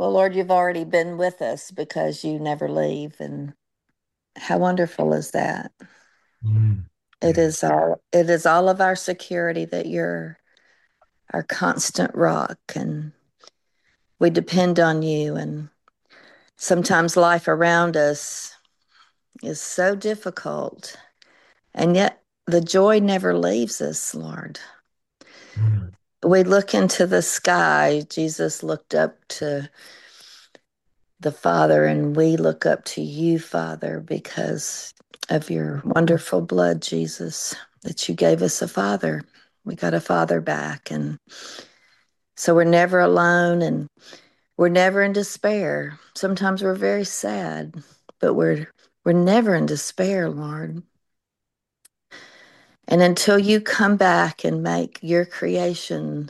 Well, Lord, you've already been with us because you never leave. And how wonderful is that? Mm. Yes. It is all of our security that you're our constant rock and we depend on you. And sometimes life around us is so difficult. And yet the joy never leaves us, Lord. Mm. We look into the sky. Jesus looked up to the Father, and we look up to you, Father, because of your wonderful blood, Jesus, that you gave us a Father. We got a Father back. And so we're never alone and we're never in despair. Sometimes we're very sad, but we're never in despair, Lord. And until you come back and make your creation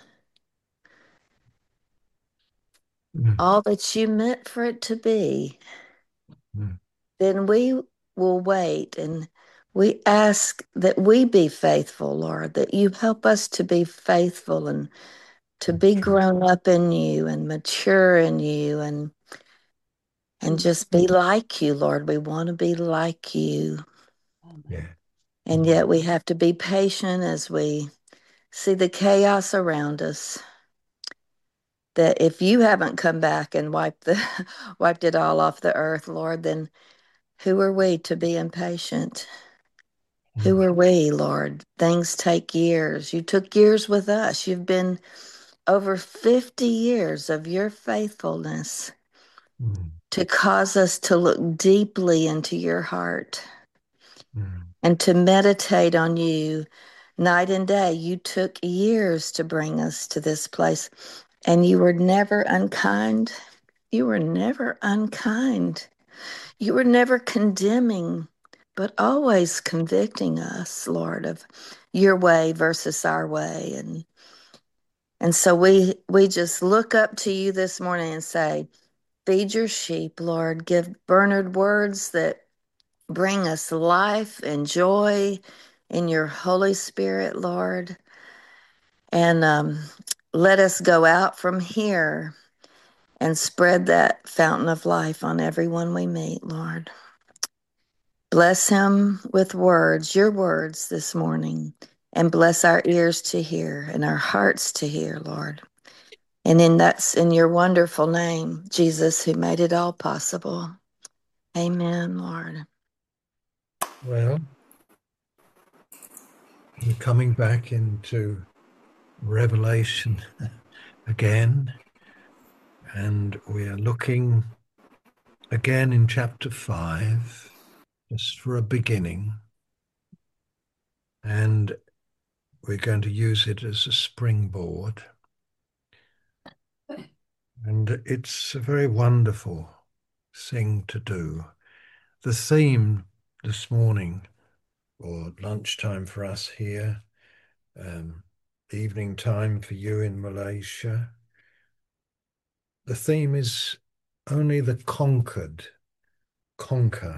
Mm. all that you meant for it to be, Mm. then we will wait and we ask that we be faithful, Lord, that you help us to be faithful and to Thank be you. grown up in you and mature in you and just be like you, Lord. We want to be like you. Yeah. And yet we have to be patient as we see the chaos around us. That if you haven't come back and wiped it all off the earth, Lord, then who are we to be impatient? Who Mm. are we, Lord? Things take years. You took years with us. You've been over 50 years of your faithfulness Mm. to cause us to look deeply into your heart Mm. and to meditate on you night and day. You took years to bring us to this place, and you were never unkind. You were never unkind. You were never condemning, but always convicting us, Lord, of your way versus our way. And so we just look up to you this morning and say, feed your sheep, Lord. Give Bernard words that bring us life and joy in your Holy Spirit, Lord. And let us go out from here and spread that fountain of life on everyone we meet, Lord. Bless him with words, your words this morning, and bless our ears to hear and our hearts to hear, Lord. And that's in your wonderful name, Jesus, who made it all possible. Amen, Lord. Well, we're coming back into Revelation again, and we are looking again in chapter 5, just for a beginning, and we're going to use it as a springboard. And it's a very wonderful thing to do. The theme this morning, or lunchtime for us here, um, evening time for you in Malaysia, the theme is only the conquered conquer.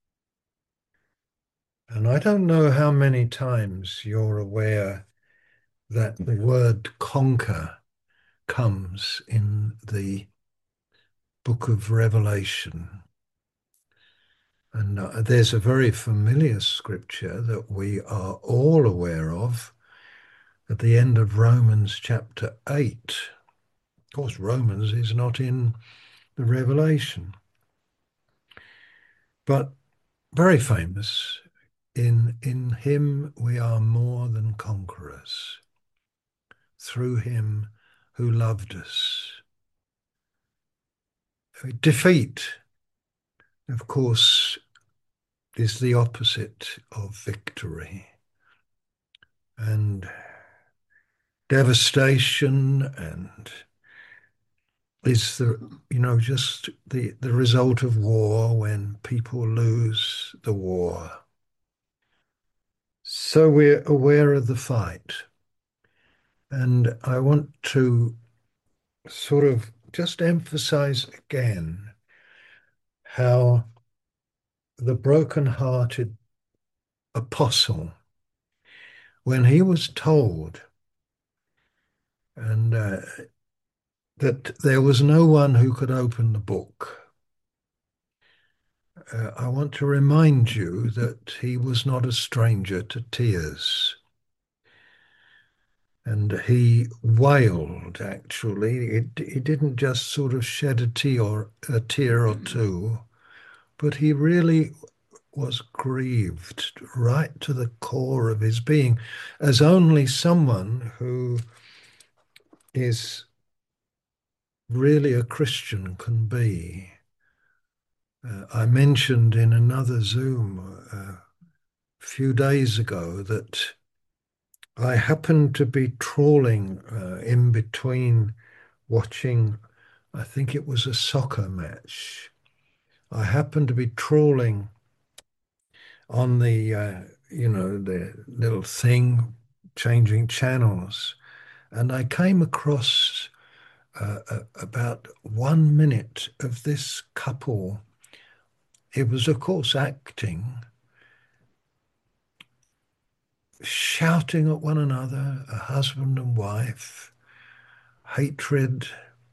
And I don't know how many times you're aware that the word conquer comes in the book of Revelation. And there's a very familiar scripture that we are all aware of at the end of Romans chapter 8. Of course, Romans is not in the Revelation, but very famous. In him we are more than conquerors, through him who loved us. Defeat, of course, is the opposite of victory. And devastation and is just the result of war when people lose the war. So we're aware of the fight. And I want to sort of just emphasize again how the broken-hearted apostle, when he was told, and that there was no one who could open the book. I want to remind you that he was not a stranger to tears. And he wailed, actually. He didn't just sort of shed a tear or two, but he really was grieved right to the core of his being, as only someone who is really a Christian can be. I mentioned in another Zoom a few days ago that I happened to be trawling in between watching, I think it was a soccer match. I happened to be trawling on the little thing, changing channels, and I came across about 1 minute of this couple. It was, of course, acting, shouting at one another, a husband and wife, hatred,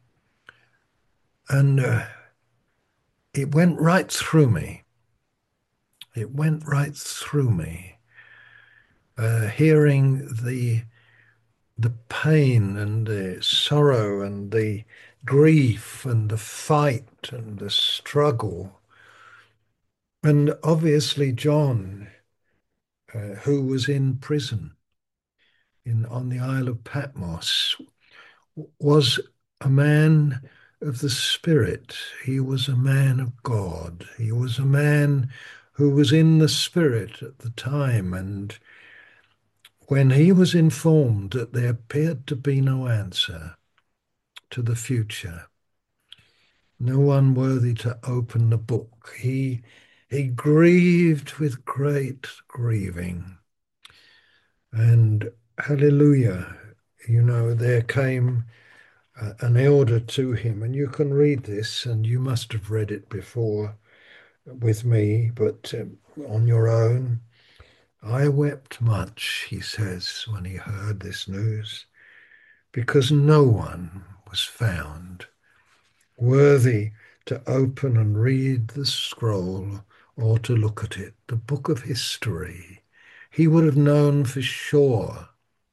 and it went right through me. It went right through me, hearing the pain and the sorrow and the grief and the fight and the struggle. And obviously, John, who was in prison on the Isle of Patmos, was a man of the Spirit. He was a man of God. He was a man who was in the Spirit at the time. And when he was informed that there appeared to be no answer to the future, no one worthy to open the book, he grieved with great grieving. And hallelujah, there came an elder to him, and you can read this, and you must have read it before with me, but on your own. I wept much, he says, when he heard this news, because no one was found worthy to open and read the scroll or to look at it, the book of history. He would have known for sure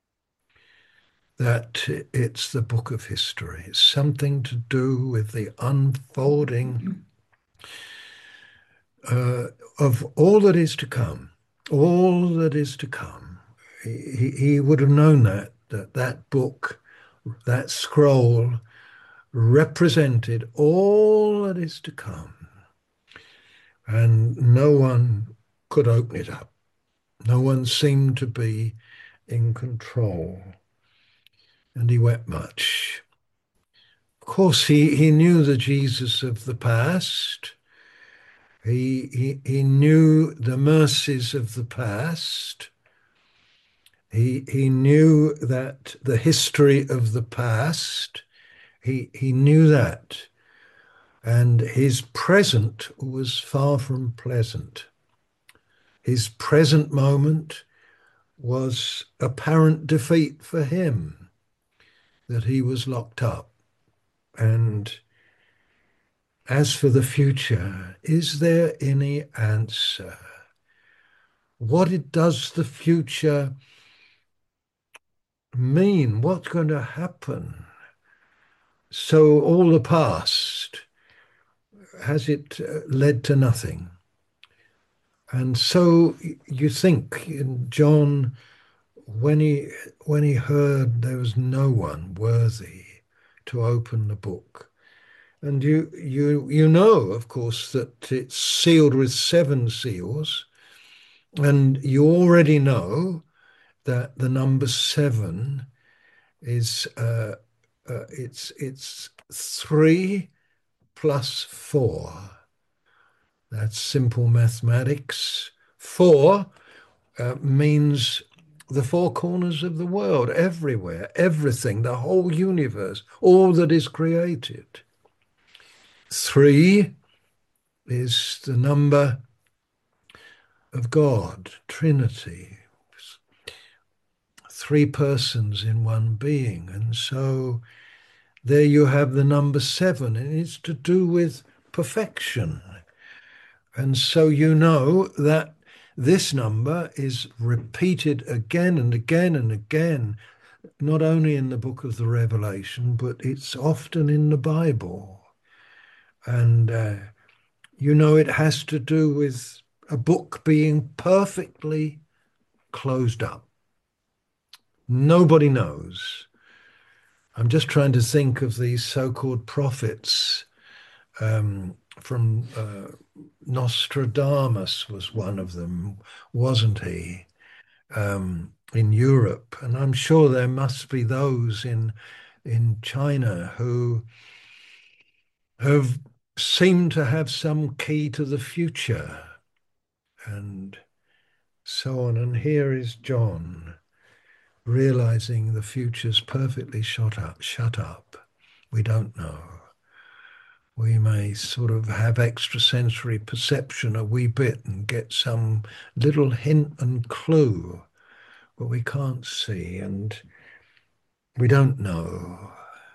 that it's the book of history. It's something to do with the unfolding uh, of all that is to come, all that is to come. He would have known that book, that scroll represented all that is to come. And no one could open it up. No one seemed to be in control. And he wept much. Of course, he knew the Jesus of the past. He knew the mercies of the past. He knew that the history of the past, he knew that. And his present was far from pleasant. His present moment was apparent defeat for him, that he was locked up. And as for the future, is there any answer? What does the future mean? What's going to happen? So all the past, has it led to nothing? And so you think in John, when he heard there was no one worthy to open the book, and you know, of course, that it's sealed with 7 seals, and you already know that the number 7 is it's 3 plus 4. That's simple mathematics. 4 means the 4 corners of the world, everywhere, everything, the whole universe, all that is created. 3 is the number of God, Trinity, 3 persons in one being. And so there you have the number seven, and it's to do with perfection. And so you know that this number is repeated again and again and again, not only in the book of the Revelation, but it's often in the Bible. And you know, it has to do with a book being perfectly closed up. Nobody knows. I'm just trying to think of these so-called prophets from Nostradamus was one of them, wasn't he? In Europe, and I'm sure there must be those in China who have seemed to have some key to the future, and so on. And here is John realizing the future's perfectly shut up. We don't know. We may sort of have extrasensory perception a wee bit and get some little hint and clue, but we can't see and we don't know.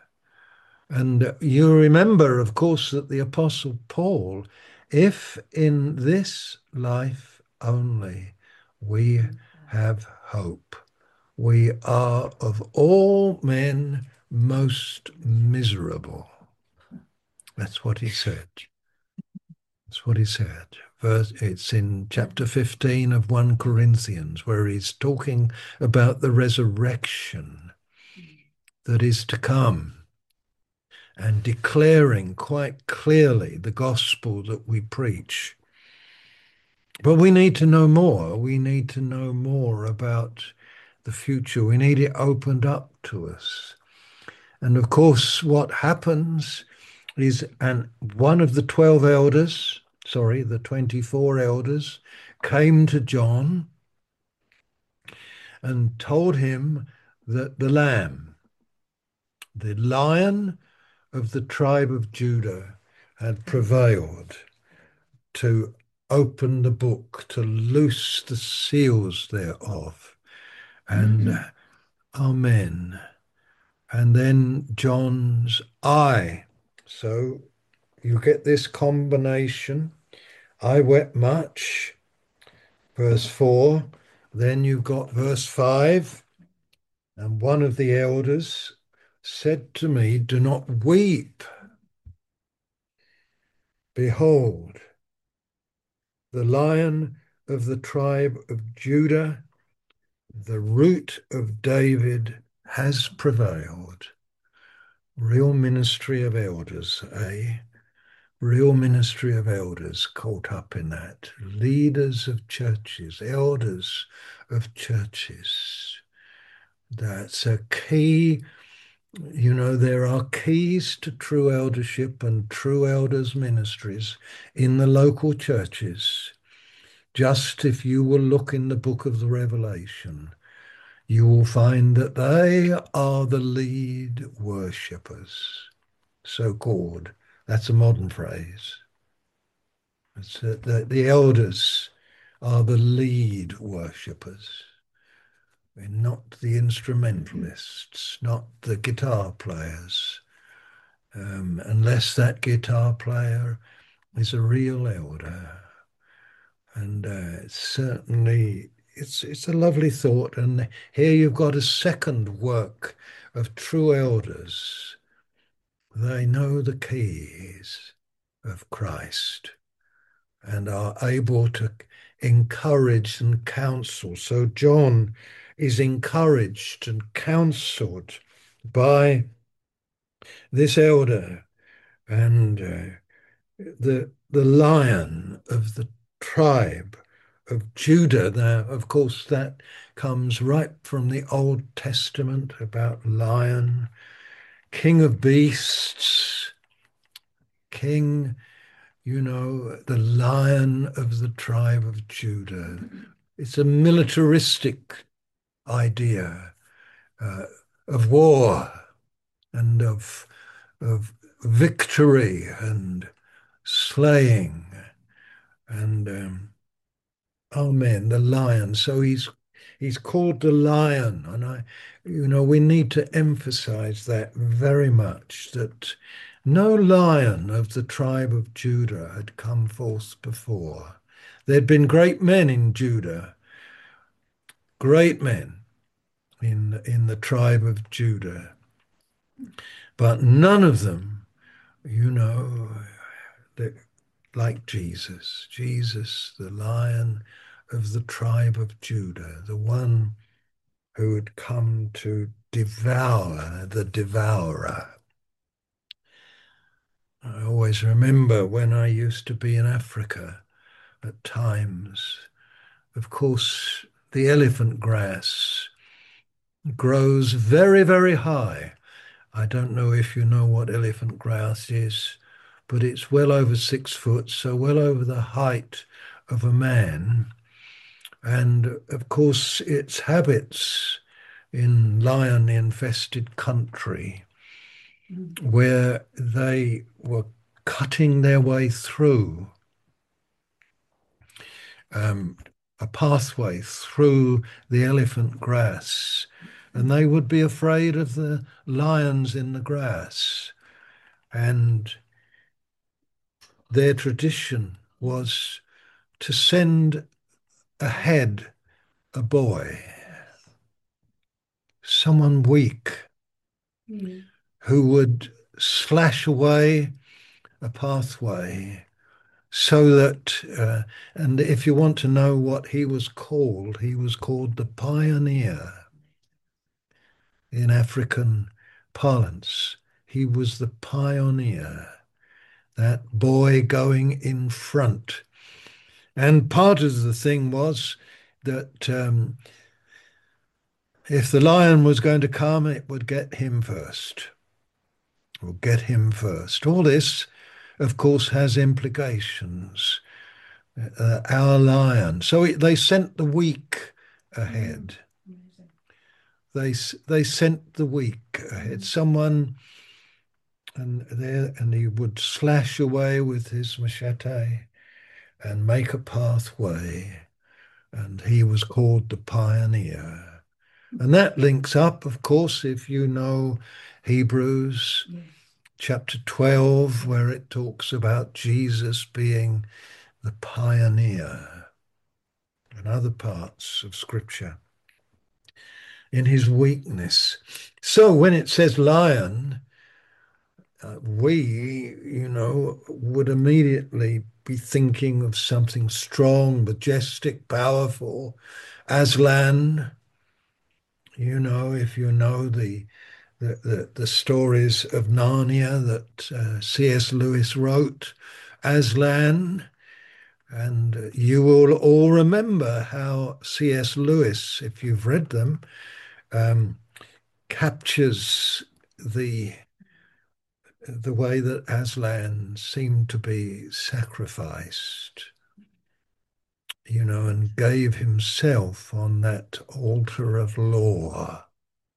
And you remember, of course, that the Apostle Paul, if in this life only we have hope, we are of all men most miserable. That's what he said. That's what he said. It's in chapter 15 of 1 Corinthians, where he's talking about the resurrection that is to come and declaring quite clearly the gospel that we preach. But we need to know more. We need to know more about the future. We need it opened up to us. And of course, what happens is, and one of the 12 elders, sorry, the 24 elders, came to John and told him that the Lamb, the Lion of the tribe of Judah, had prevailed to open the book, to loose the seals thereof. And Amen. And then John's eye. So you get this combination. I wept much, verse 4. Then you've got verse 5. And one of the elders said to me, do not weep. Behold, the Lion of the tribe of Judah, the root of David, has prevailed. Real ministry of elders, eh? Real ministry of elders caught up in that. Leaders of churches, elders of churches. That's a key. You know, there are keys to true eldership and true elders' ministries in the local churches. Just if you will look in the book of the Revelation, you will find that they are the lead worshippers, so called. That's a modern phrase. It's the elders are the lead worshippers, and not the instrumentalists, not the guitar players, unless that guitar player is a real elder. And certainly it's a lovely thought. And here you've got a second work of true elders. They know the keys of Christ and are able to encourage and counsel. So John is encouraged and counseled by this elder, and the Lion of the tribe of Judah. Now, of course, that comes right from the Old Testament about lion, king of beasts, king, you know, the Lion of the tribe of Judah. It's a militaristic idea uh, of war and of victory and slaying and amen, the lion. So He's called the lion. And we need to emphasize that very much, that no lion of the tribe of Judah had come forth before. There'd been great men in Judah, great men in the tribe of Judah, but none of them, you know, that like Jesus, Jesus, the lion of the tribe of Judah, the one who had come to devour the devourer. I always remember when I used to be in Africa at times, of course, the elephant grass grows very, very high. I don't know if you know what elephant grass is, but it's well over 6 foot, so well over the height of a man. And of course, its habits in lion infested country where they were cutting their way through um, a pathway through the elephant grass, and they would be afraid of the lions in the grass. And their tradition was to send ahead a boy, someone weak, who would slash away a pathway so that, and if you want to know what he was called the pioneer in African parlance. He was the pioneer, that boy going in front. And part of the thing was that if the lion was going to come, it would get him first. Will get him first. All this, of course, has implications. Our lion. So they sent the weak ahead. They sent the weak ahead. Someone, and he would slash away with his machete and make a pathway. And he was called the pioneer. And that links up, of course, if you know Hebrews chapter 12, where it talks about Jesus being the pioneer, and other parts of Scripture in his weakness. So when it says lion, we, would immediately be thinking of something strong, majestic, powerful. Aslan, if you know the stories of Narnia that C.S. Lewis wrote, Aslan, and you will all remember how C.S. Lewis, if you've read them, captures the way that Aslan seemed to be sacrificed, and gave himself on that altar of law.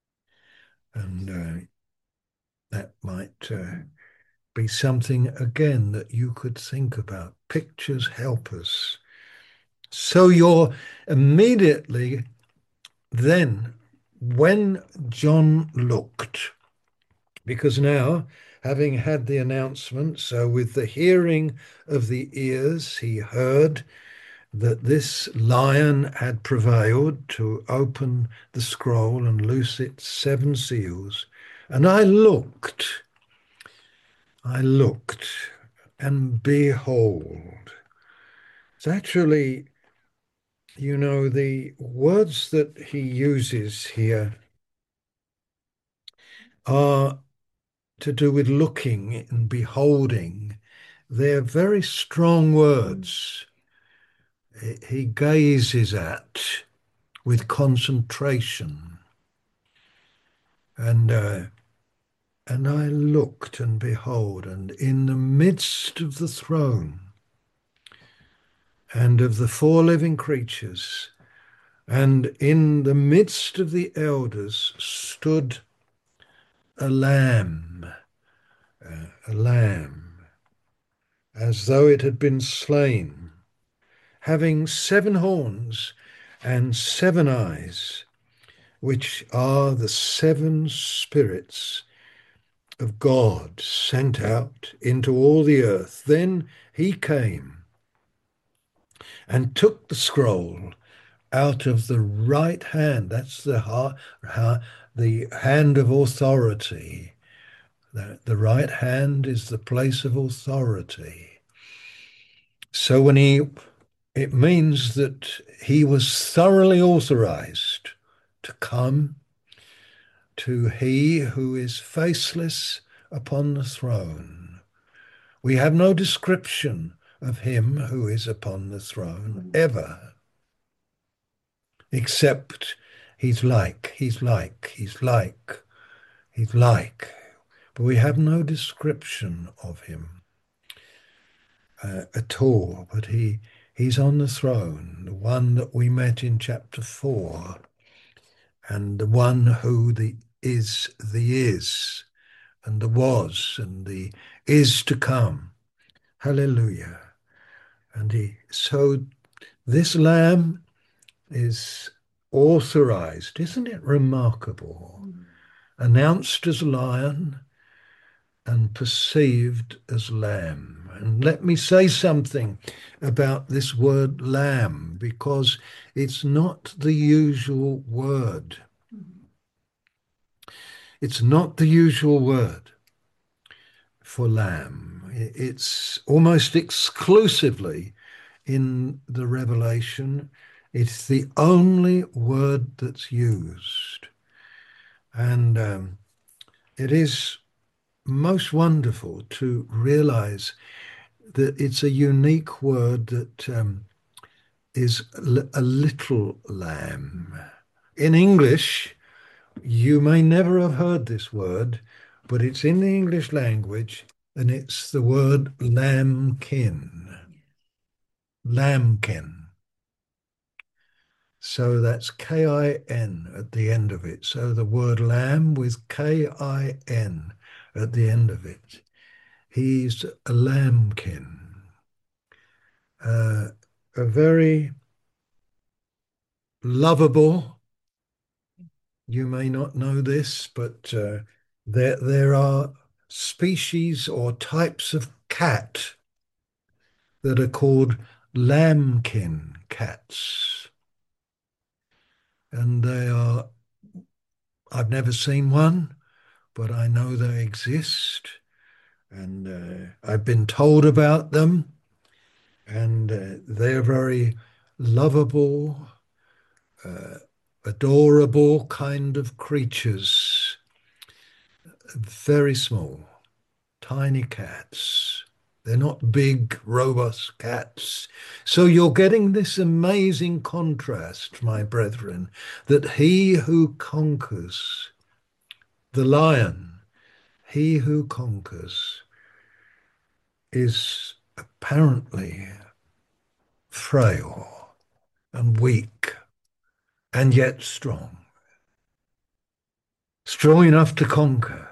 And that might be something, again, that you could think about. Pictures help us. So you're immediately then, when John looked, because now, having had the announcement, so with the hearing of the ears, he heard that this lion had prevailed to open the scroll and loose its 7 seals. And I looked, and behold. It's actually, the words that he uses here are to do with looking and beholding. They're very strong words. He gazes at with concentration. And I looked, and behold, and in the midst of the throne and of the 4 living creatures, and in the midst of the elders stood a lamb, as though it had been slain, having 7 horns and 7 eyes, which are the 7 spirits of God sent out into all the earth. Then he came and took the scroll out of the right hand. That's the hand of authority. The right hand is the place of authority. So it means that he was thoroughly authorized to come to he who is faceless upon the throne. We have no description of him who is upon the throne ever, except he's like, he's like, he's like, he's like. But we have no description of him at all. But he's on the throne, the one that we met in chapter 4, and the one who the is, and the was, and the is to come. Hallelujah. So this lamb is authorized. Isn't it remarkable? Announced as lion and perceived as lamb. And let me say something about this word lamb, because it's not the usual word. It's not the usual word for lamb. It's almost exclusively in the Revelation. It's the only word that's used. And it is most wonderful to realize that it's a unique word that is a little lamb. In English, you may never have heard this word, but it's in the English language, and it's the word lambkin. Lambkin. So that's K-I-N at the end of it. So the word lamb with K-I-N at the end of it. He's a lambkin, a very lovable. You may not know this, but there are species or types of cat that are called lambkin cats. And I've never seen one, but I know they exist. And I've been told about them. And they're very lovable, uh, adorable kind of creatures, very small, tiny cats. They're not big, robust cats. So you're getting this amazing contrast, my brethren, that he who conquers, the lion, he who conquers, is apparently frail and weak and yet strong. Strong enough to conquer.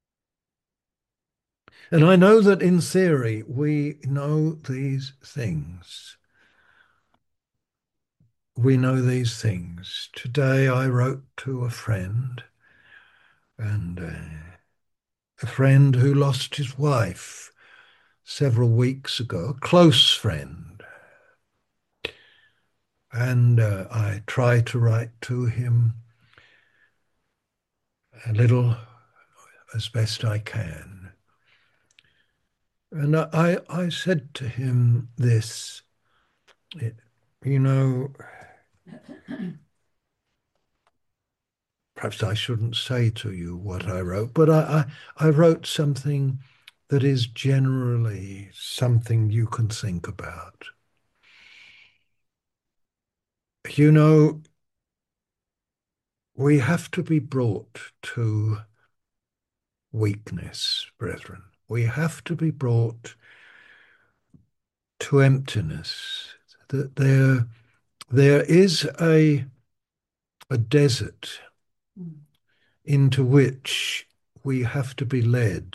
And I know that in theory we know these things. We know these things. Today I wrote to a friend, and a friend who lost his wife several weeks ago, a close friend. And I try to write to him a little as best I can. And I said to him this, you know, perhaps I shouldn't say to you what I wrote, but I wrote something that is generally something you can think about. You know, we have to be brought to weakness, brethren. We have to be brought to emptiness. That there is a desert into which we have to be led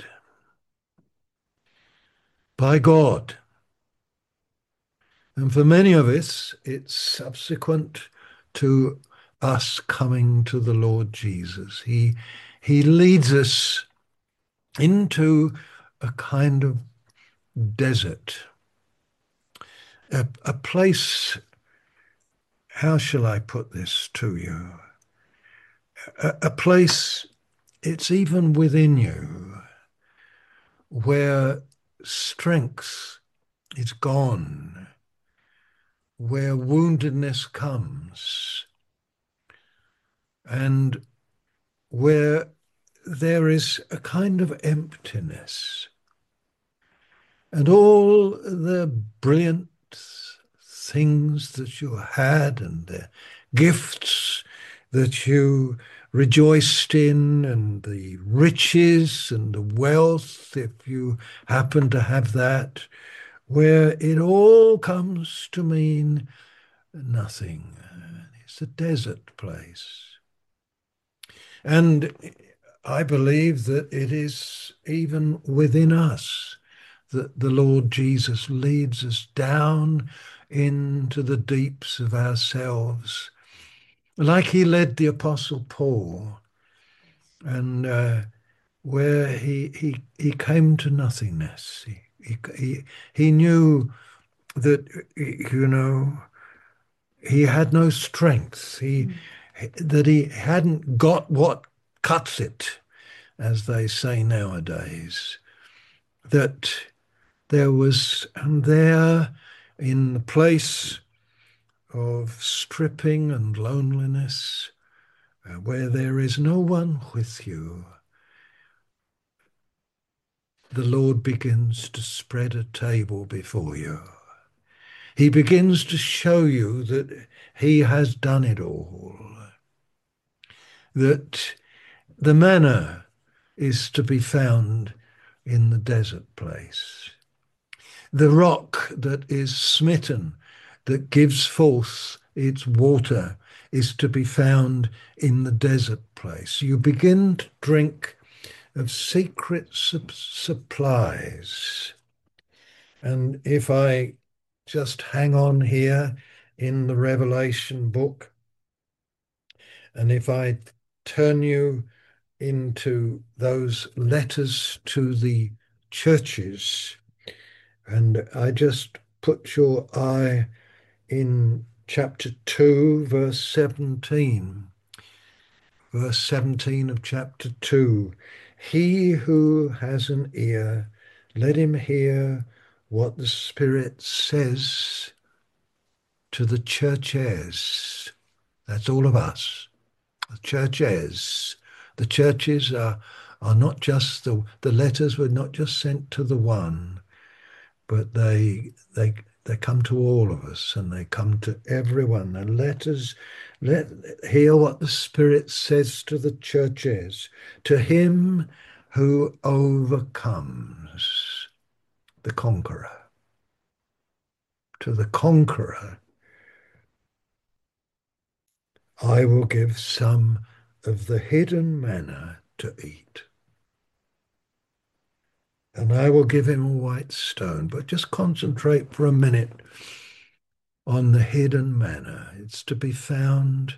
by God. And for many of us, it's subsequent to us coming to the Lord Jesus. He leads us into a kind of desert, a place, how shall I put this to you? A place, it's even within you, where strength is gone, where woundedness comes, and where there is a kind of emptiness. And all the brilliant things that you had and the gifts that you rejoiced in and the riches and the wealth, if you happen to have that, where it all comes to mean nothing. It's a desert place. And I believe that it is even within us that the Lord Jesus leads us down into the deeps of ourselves, like he led the Apostle Paul, and where he came to nothingness. He knew that, you know, he had no strength. That he hadn't got what cuts it, as they say nowadays. That there was, and there in the place of stripping and loneliness, where there is no one with you, the Lord begins to spread a table before you. He begins to show you that he has done it all, that the manna is to be found in the desert place. The rock that is smitten, that gives forth its water, is to be found in the desert place. You begin to drink of secret supplies. And if I just hang on here in the Revelation book, and if I turn you into those letters to the churches, and I just put your eye in chapter 2, verse 17. Verse 17 of chapter 2. He who has an ear, let him hear what the Spirit says to the churches. That's all of us. The churches. The churches are not just the letters were not just sent to the one, but they come to all of us, and they come to everyone. And let hear what the Spirit says to the churches. To him who overcomes, the conqueror. To the conqueror, I will give some of the hidden manna to eat. And I will give him a white stone. But just concentrate for a minute on the hidden manna. It's to be found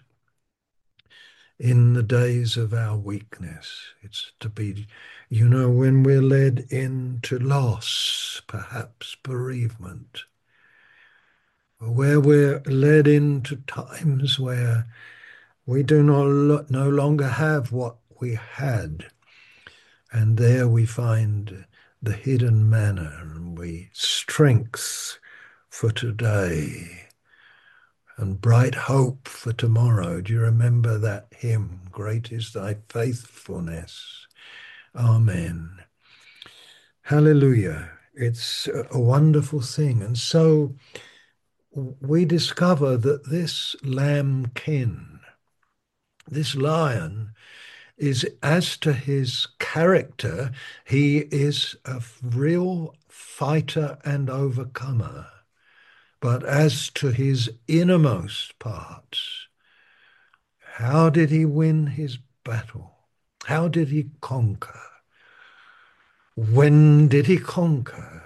in the days of our weakness. It's to be, you know, when we're led into loss, perhaps bereavement, or where we're led into times where we do not no longer have what we had. And there we find the hidden manna, and we strength for today and bright hope for tomorrow. Do you remember that hymn? Great is thy faithfulness. Amen. Hallelujah. It's a wonderful thing. And so we discover that this lambkin, this lion, is, as to his character, he is a real fighter and overcomer. But as to his innermost parts, how did he win his battle? How did he conquer? When did he conquer?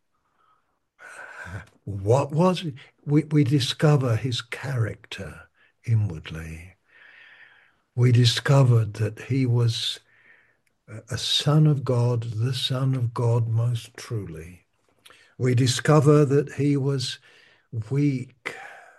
What was it? We discover his character inwardly. We discovered that he was a son of God, the Son of God most truly. We discover that he was weak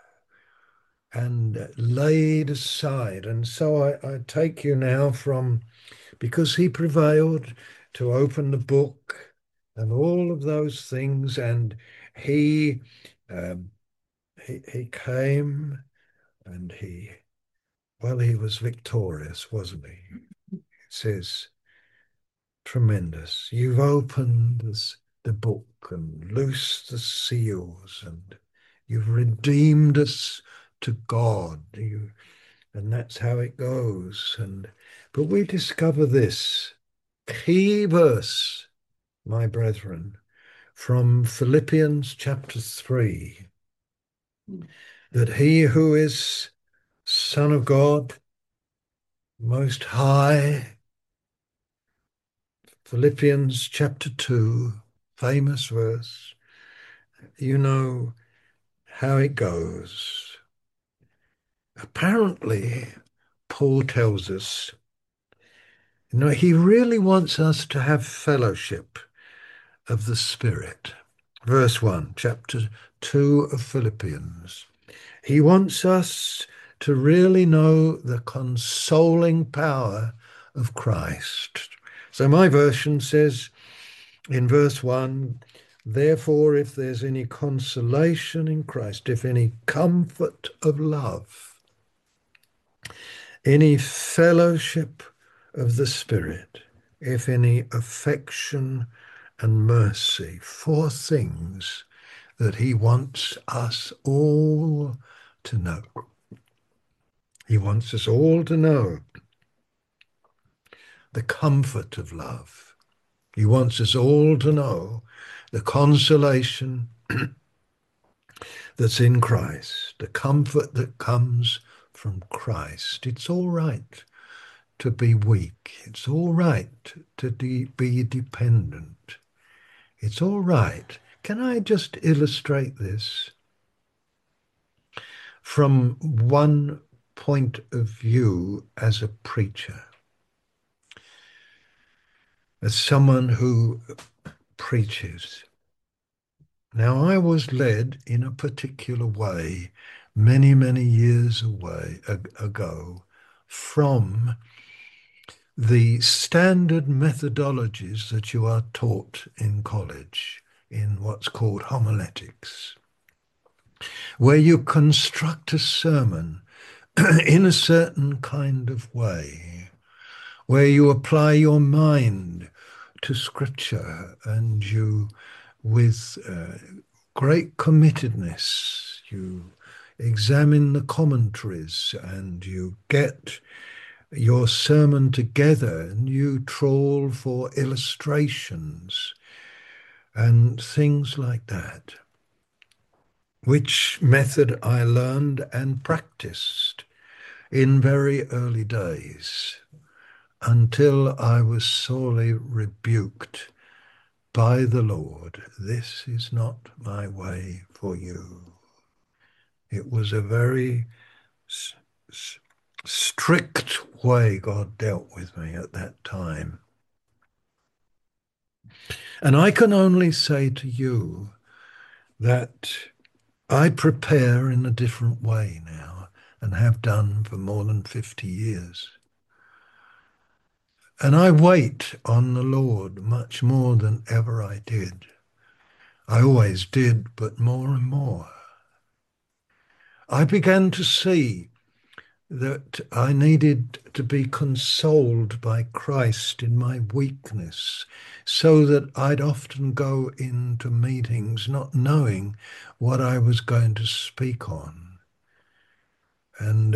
and laid aside. And so I take you now from, because he prevailed, to open the book and all of those things. And he, um, he came and he was victorious, wasn't he? It says, tremendous. You've opened the book and loosed the seals, and you've redeemed us to God. And that's how it goes. But we discover this key verse, my brethren, from Philippians chapter 3, that he who is Son of God, Most High, Philippians chapter 2, famous verse, you know how it goes. Apparently, Paul tells us, he really wants us to have fellowship of the Spirit. Verse 1, chapter 2 of Philippians. He wants us to really know the consoling power of Christ. So my version says in verse 1, therefore, if there's any consolation in Christ, if any comfort of love, any fellowship of the Spirit, if any affection and mercy, four things that he wants us all to know. He wants us all to know the comfort of love. He wants us all to know the consolation that's in Christ, the comfort that comes from Christ. It's all right to be weak. It's all right to be dependent. It's all right. Can I just illustrate this from one point of view as a preacher, as someone who preaches? Now, I was led in a particular way many, many years ago from the standard methodologies that you are taught in college, in what's called homiletics, where you construct a sermon in a certain kind of way, where you apply your mind to scripture and you, with great committedness, you examine the commentaries and you get your sermon together and you trawl for illustrations and things like that, which method I learned and practiced in very early days until I was sorely rebuked by the Lord. This is not my way for you. It was a very strict way God dealt with me at that time. And I can only say to you that I prepare in a different way now and have done for more than 50 years. And I wait on the Lord much more than ever I did. I always did, but more and more. I began to see that I needed to be consoled by Christ in my weakness, so that I'd often go into meetings not knowing what I was going to speak on. And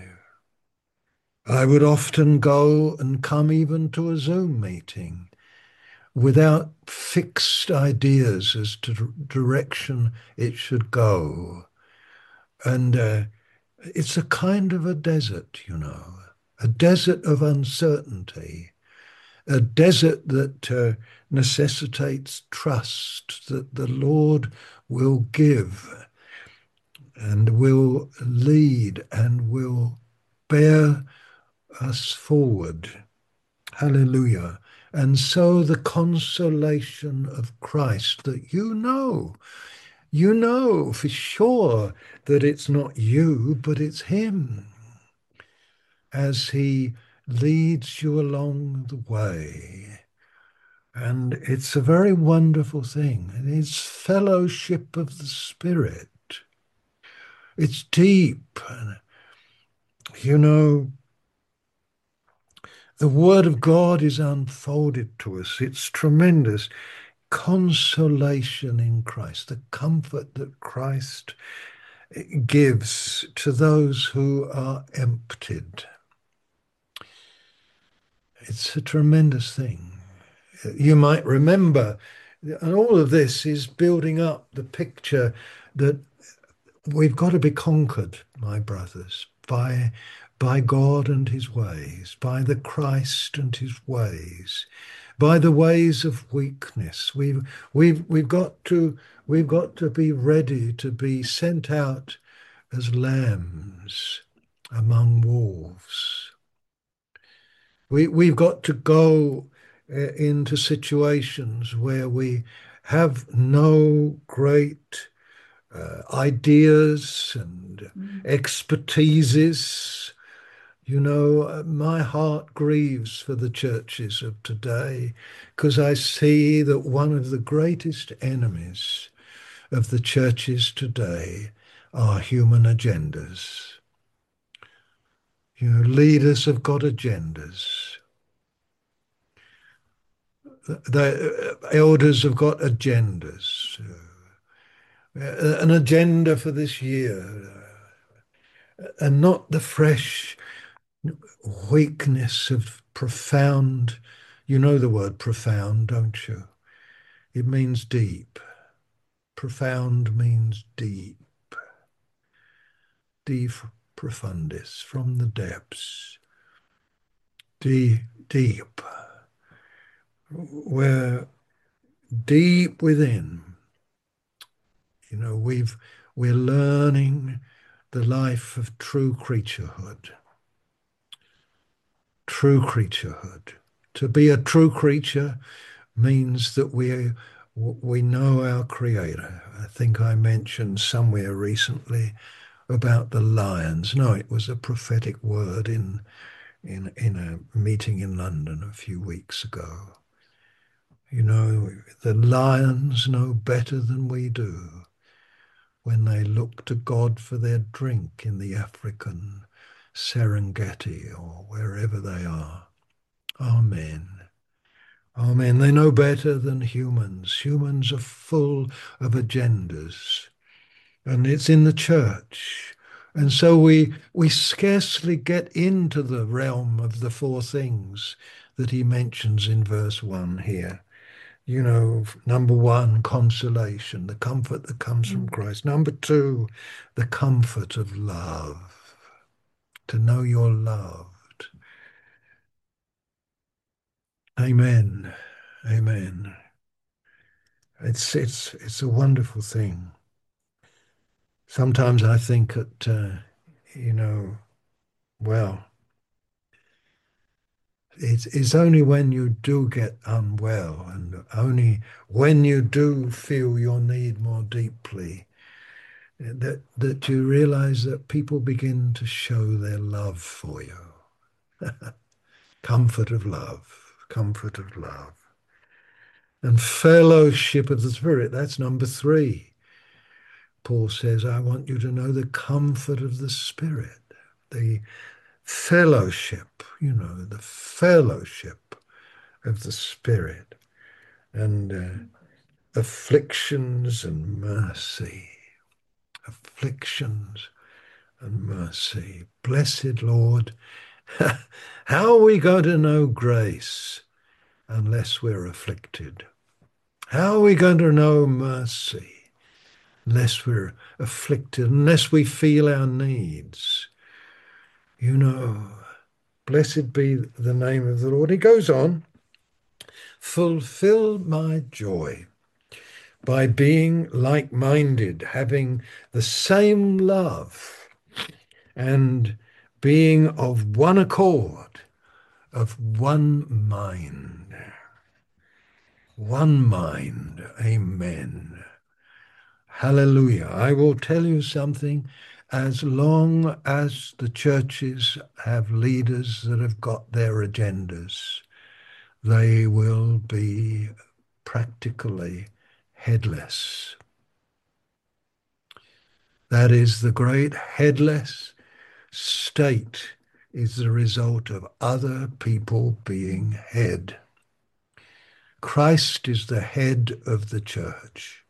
I would often go and come even to a Zoom meeting without fixed ideas as to direction it should go. And it's a kind of a desert, a desert of uncertainty, a desert that necessitates trust that the Lord will give and will lead and will bear us forward. Hallelujah. And so the consolation of Christ that you know for sure that it's not you, but it's Him as He leads you along the way. And it's a very wonderful thing. And it's fellowship of the Spirit. It's deep. You know, the Word of God is unfolded to us. It's tremendous. Consolation in Christ, the comfort that Christ gives to those who are emptied. It's a tremendous thing. You might remember, and all of this is building up the picture that we've got to be conquered, my brothers, by God and his ways, by the Christ and his ways, by the ways of weakness. We've got to be ready to be sent out as lambs among wolves. We've got to go into situations where we have no great ideas and expertises. You know, my heart grieves for the churches of today because I see that one of the greatest enemies of the churches today are human agendas. You know, leaders have got agendas. The elders have got agendas. An agenda for this year, and not the fresh weakness of profound. You know the word profound, don't you? It means deep. Profound means deep. Deep profundis, from the depths. Deep. We're deep within. You know, we're learning the life of true creaturehood. True creaturehood. To be a true creature means that we know our Creator. I think I mentioned somewhere recently about the lions. No, it was a prophetic word in a meeting in London a few weeks ago. You know, the lions know better than we do when they look to God for their drink in the African Serengeti or wherever they are. Amen. Amen. They know better than humans. Humans are full of agendas, and it's in the church. And so we scarcely get into the realm of the four things that he mentions in verse 1 here. You know, number one, consolation, the comfort that comes from Christ. Number two, the comfort of love, to know you're loved. Amen. Amen. It's a wonderful thing. Sometimes I think that, you know, well, it's only when you do get unwell and only when you do feel your need more deeply that you realize that people begin to show their love for you. Comfort of love, comfort of love. And fellowship of the Spirit, that's number three. Paul says, I want you to know the comfort of the Spirit, the fellowship, you know, the fellowship of the Spirit, and afflictions and mercy, afflictions and mercy. Blessed Lord, how are we going to know grace unless we're afflicted? How are we going to know mercy unless we're afflicted, unless we feel our needs? You know, blessed be the name of the Lord. He goes on, fulfill my joy by being like-minded, having the same love, and being of one accord, of one mind. One mind. Amen. Hallelujah. I will tell you something. As long as the churches have leaders that have got their agendas, they will be practically headless. That is, the great headless state is the result of other people being head. Christ is the head of the church.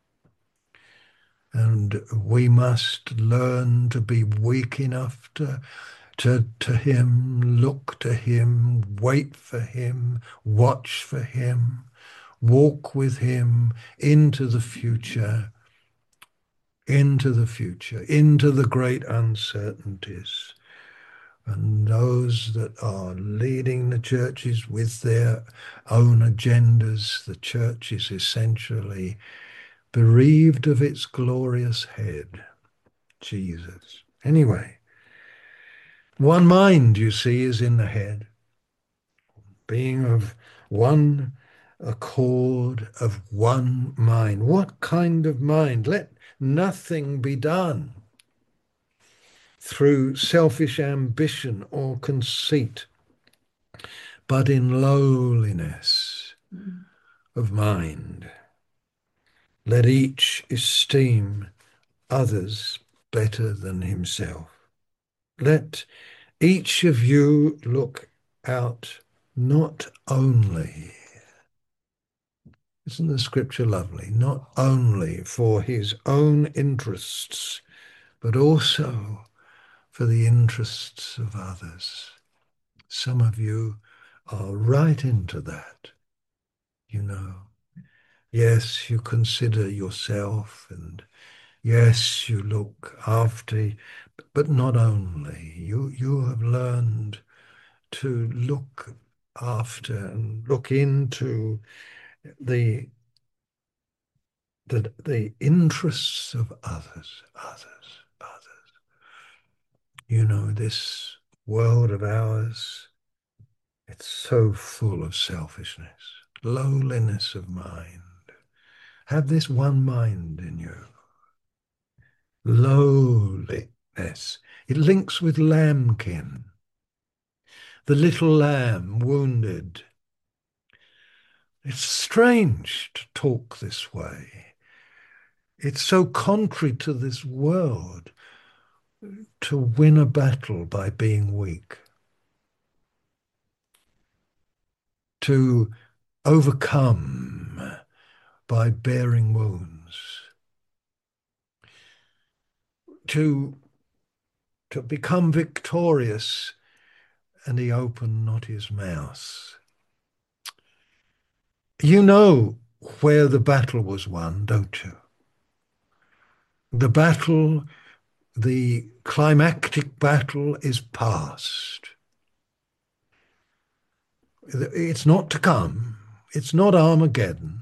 And we must learn to be weak enough to him, look to him, wait for him, watch for him, walk with him into the future, into the future, into the great uncertainties. And those that are leading the churches with their own agendas, the church is essentially bereaved of its glorious head, Jesus. Anyway, one mind, you see, is in the head, being of one accord, of one mind. What kind of mind? Let nothing be done through selfish ambition or conceit, but in lowliness of mind. Let each esteem others better than himself. Let each of you look out not only, isn't the scripture lovely, not only for his own interests, but also for the interests of others. Some of you are right into that, you know. Yes, you consider yourself, and yes, you look after, but not only. You have learned to look after and look into the the interests of others, others. You know, this world of ours, it's so full of selfishness, lowliness of mind. Have this one mind in you. Lowliness. It links with lambkin. The little lamb wounded. It's strange to talk this way. It's so contrary to this world to win a battle by being weak, to overcome by bearing wounds, to become victorious, and he opened not his mouth. You know where the battle was won, don't you? The battle, the climactic battle, is past. It's not to come. It's not Armageddon.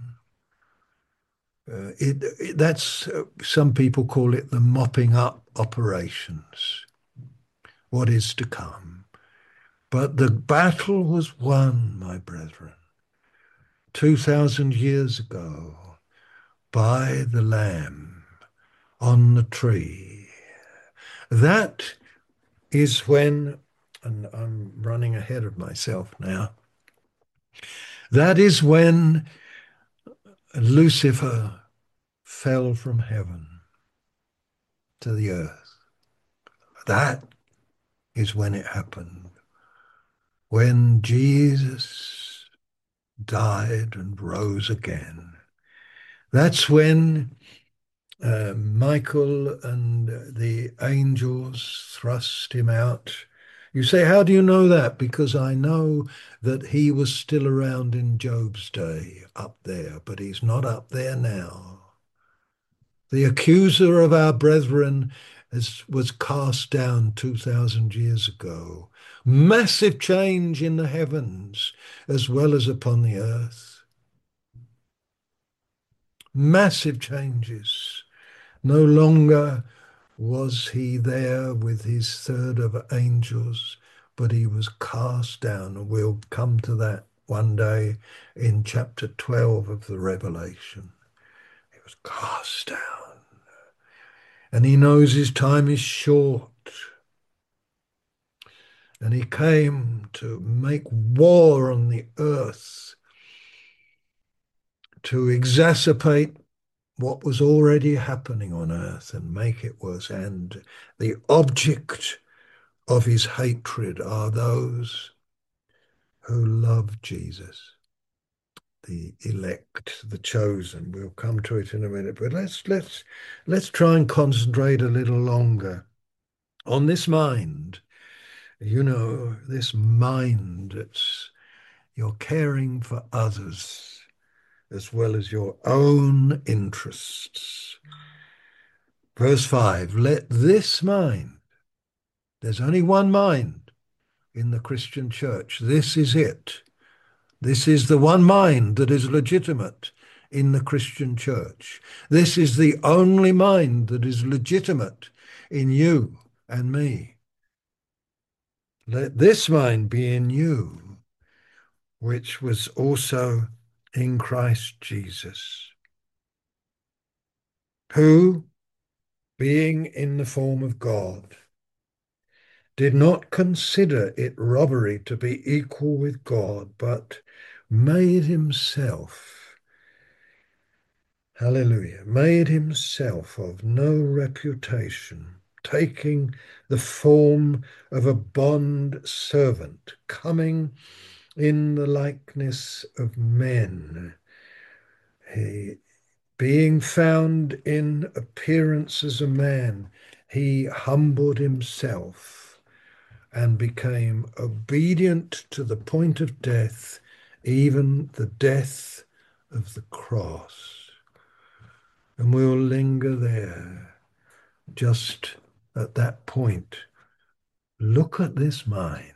That's some people call it the mopping up operations, what is to come. But the battle was won, my brethren, 2,000 years ago by the Lamb on the tree. That is when, and I'm running ahead of myself now, that is when Lucifer fell from heaven to the earth. That is when it happened. When Jesus died and rose again. That's when Michael and the angels thrust him out. You say, how do you know that? Because I know that he was still around in Job's day up there, but he's not up there now. The accuser of our brethren was cast down 2,000 years ago. Massive change in the heavens as well as upon the earth. Massive changes. No longer was he there with his third of angels, but he was cast down. And we'll come to that one day in chapter 12 of the Revelation. He was cast down. And he knows his time is short. And he came to make war on the earth, to exacerbate what was already happening on earth and make it worse. And the object of his hatred are those who love Jesus, the elect, the chosen. We'll come to it in a minute, but let's try and concentrate a little longer on this mind. You know, this mind that's you're caring for others as well as your own interests. Verse 5, let this mind, there's only one mind in the Christian church. This is it. This is the one mind that is legitimate in the Christian church. This is the only mind that is legitimate in you and me. Let this mind be in you, which was also in Christ Jesus, who, being in the form of God, did not consider it robbery to be equal with God, but made himself, hallelujah, made himself of no reputation, taking the form of a bond servant, coming in the likeness of men. He, being found in appearance as a man, he humbled himself and became obedient to the point of death, even the death of the cross. And we'll linger there just at that point. Look at this mind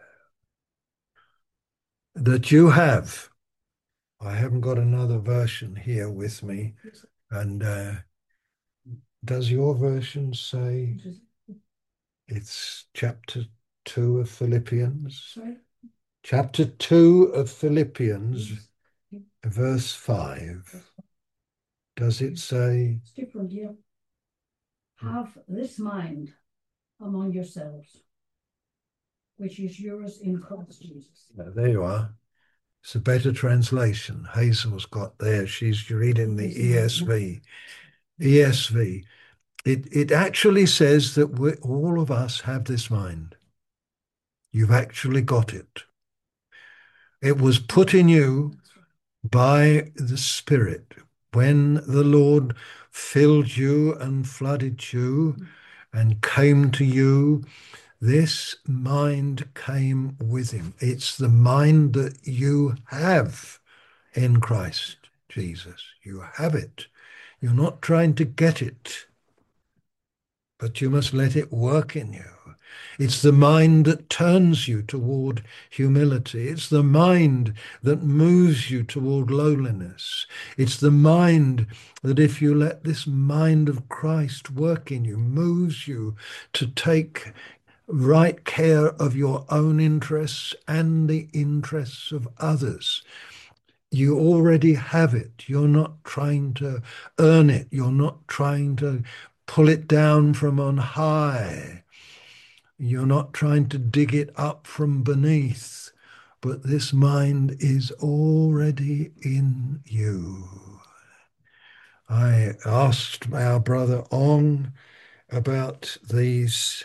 that you have. I haven't got another version here with me. And does your version say it's chapter 2 of Philippians? Sorry? Chapter 2 of Philippians, verse 5. Does it say? It's different here. Have this mind among yourselves, which is yours in Christ Jesus. There you are. It's a better translation. Hazel's got there. She's reading the ESV. ESV. It actually says that all of us have this mind. You've actually got it. It was put in you by the Spirit when the Lord filled you and flooded you and came to you. This mind came with him. It's the mind that you have in Christ Jesus. You have it. You're not trying to get it, but you must let it work in you. It's the mind that turns you toward humility. It's the mind that moves you toward lowliness. It's the mind that, if you let this mind of Christ work in you, moves you to take right care of your own interests and the interests of others. You already have it. You're not trying to earn it. You're not trying to pull it down from on high. You're not trying to dig it up from beneath, but this mind is already in you. I asked our brother Ong about these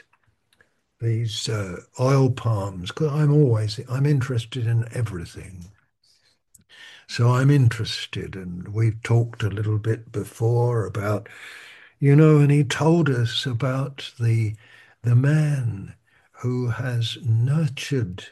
oil palms, because I'm interested in everything. So I'm interested, and we've talked a little bit before about, and he told us about the man who has nurtured,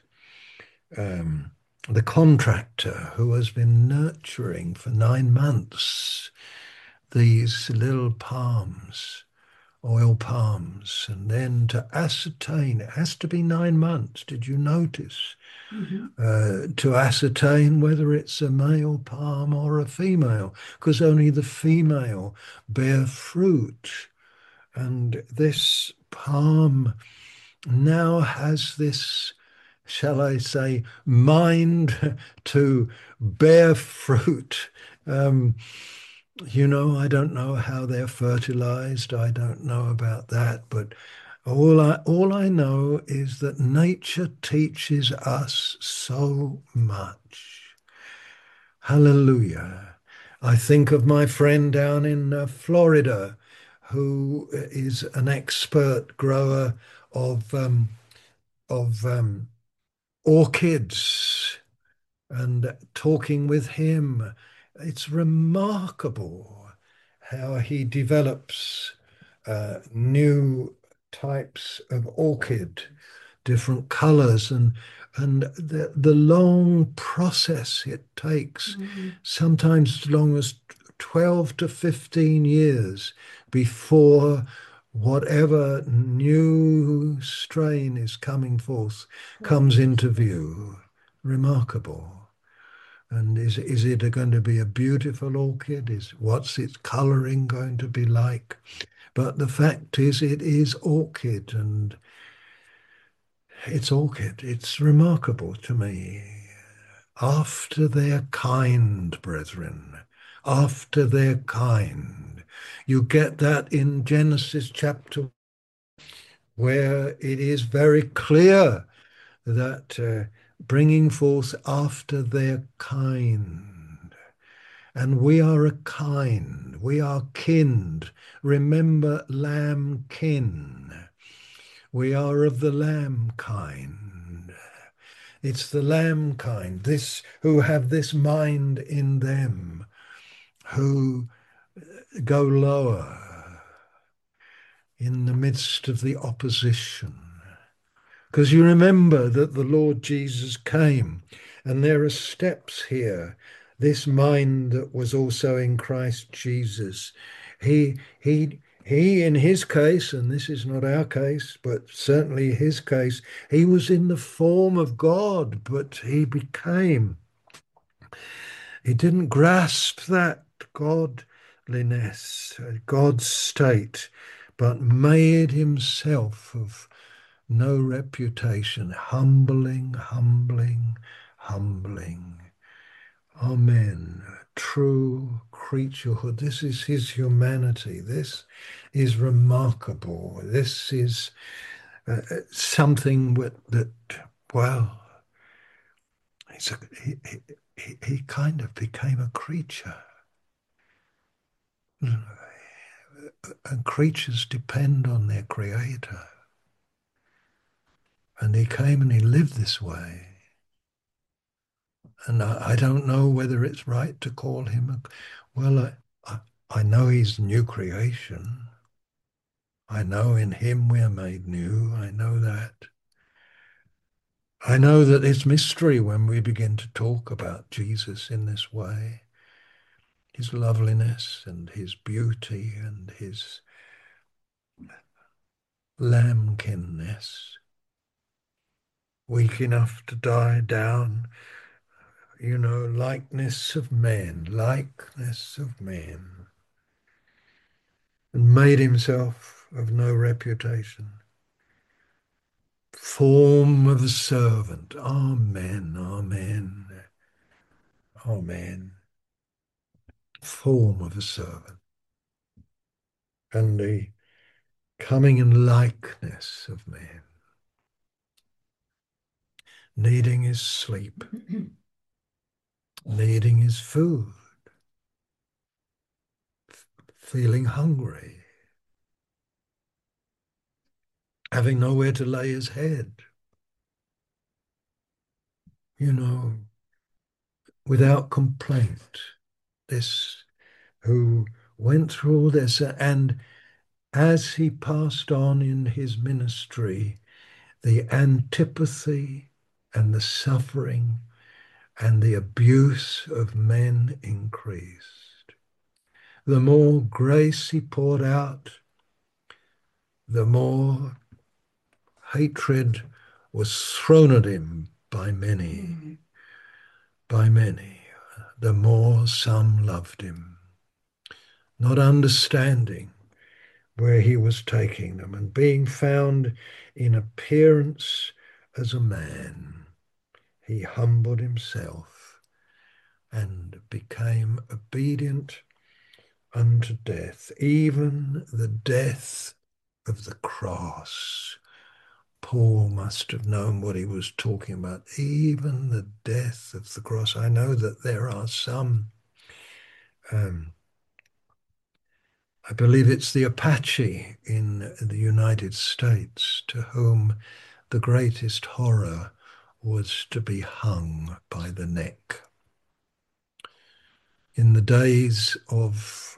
the contractor who has been nurturing for 9 months these little palms oil palms, and then to ascertain, it has to be 9 months. Did you notice? To ascertain whether it's a male palm or a female, because only the female bear fruit. And this palm now has this, shall I say, mind to bear fruit. I don't know how they're fertilized. I don't know about that, but all I know is that nature teaches us so much. Hallelujah. I think of my friend down in Florida, who is an expert grower of orchids, and talking with him, it's remarkable how he develops new types of orchid, different colors, and the long process it takes, sometimes as long as 12 to 15 years before whatever new strain is coming forth comes into view. Remarkable. And is it going to be a beautiful orchid? What's its colouring going to be like? But the fact is, it is orchid, and it's orchid. It's remarkable to me. After their kind, brethren, after their kind. You get that in Genesis chapter, where it is very clear that bringing forth after their kind. And we are a kind, we are kin. Remember, lamb kin. We are of the lamb kind. It's the lamb kind, this who have this mind in them, who go lower in the midst of the opposition. Because you remember that the Lord Jesus came, and there are steps here. This mind that was also in Christ Jesus. He in his case, and this is not our case, but certainly his case, he was in the form of God, but he didn't grasp that godliness, God's state, but made himself of no reputation, humbling. Amen. True creaturehood. This is his humanity. This is remarkable. This is something well, he kind of became a creature. And creatures depend on their creator. And he came and he lived this way. And I don't know whether it's right to call him I know he's new creation. I know in him we're made new. I know that. I know that it's mystery when we begin to talk about Jesus in this way. His loveliness and his beauty and his lambkinness. Weak enough to die down, likeness of men, and made himself of no reputation. Form of a servant. Amen, amen, amen. Form of a servant. And the coming in likeness of man. Needing his sleep. Needing his food. Feeling hungry. Having nowhere to lay his head. Without complaint. This who went through all this, and as he passed on in his ministry, the antipathy and the suffering and the abuse of men increased. The more grace he poured out, the more hatred was thrown at him by many, the more some loved him, not understanding where he was taking them, and being found in appearance as a man, he humbled himself and became obedient unto death, even the death of the cross. Paul must have known what he was talking about, even the death of the cross. I know that there are some, I believe it's the Apache in the United States, to whom the greatest horror was to be hung by the neck. In the days of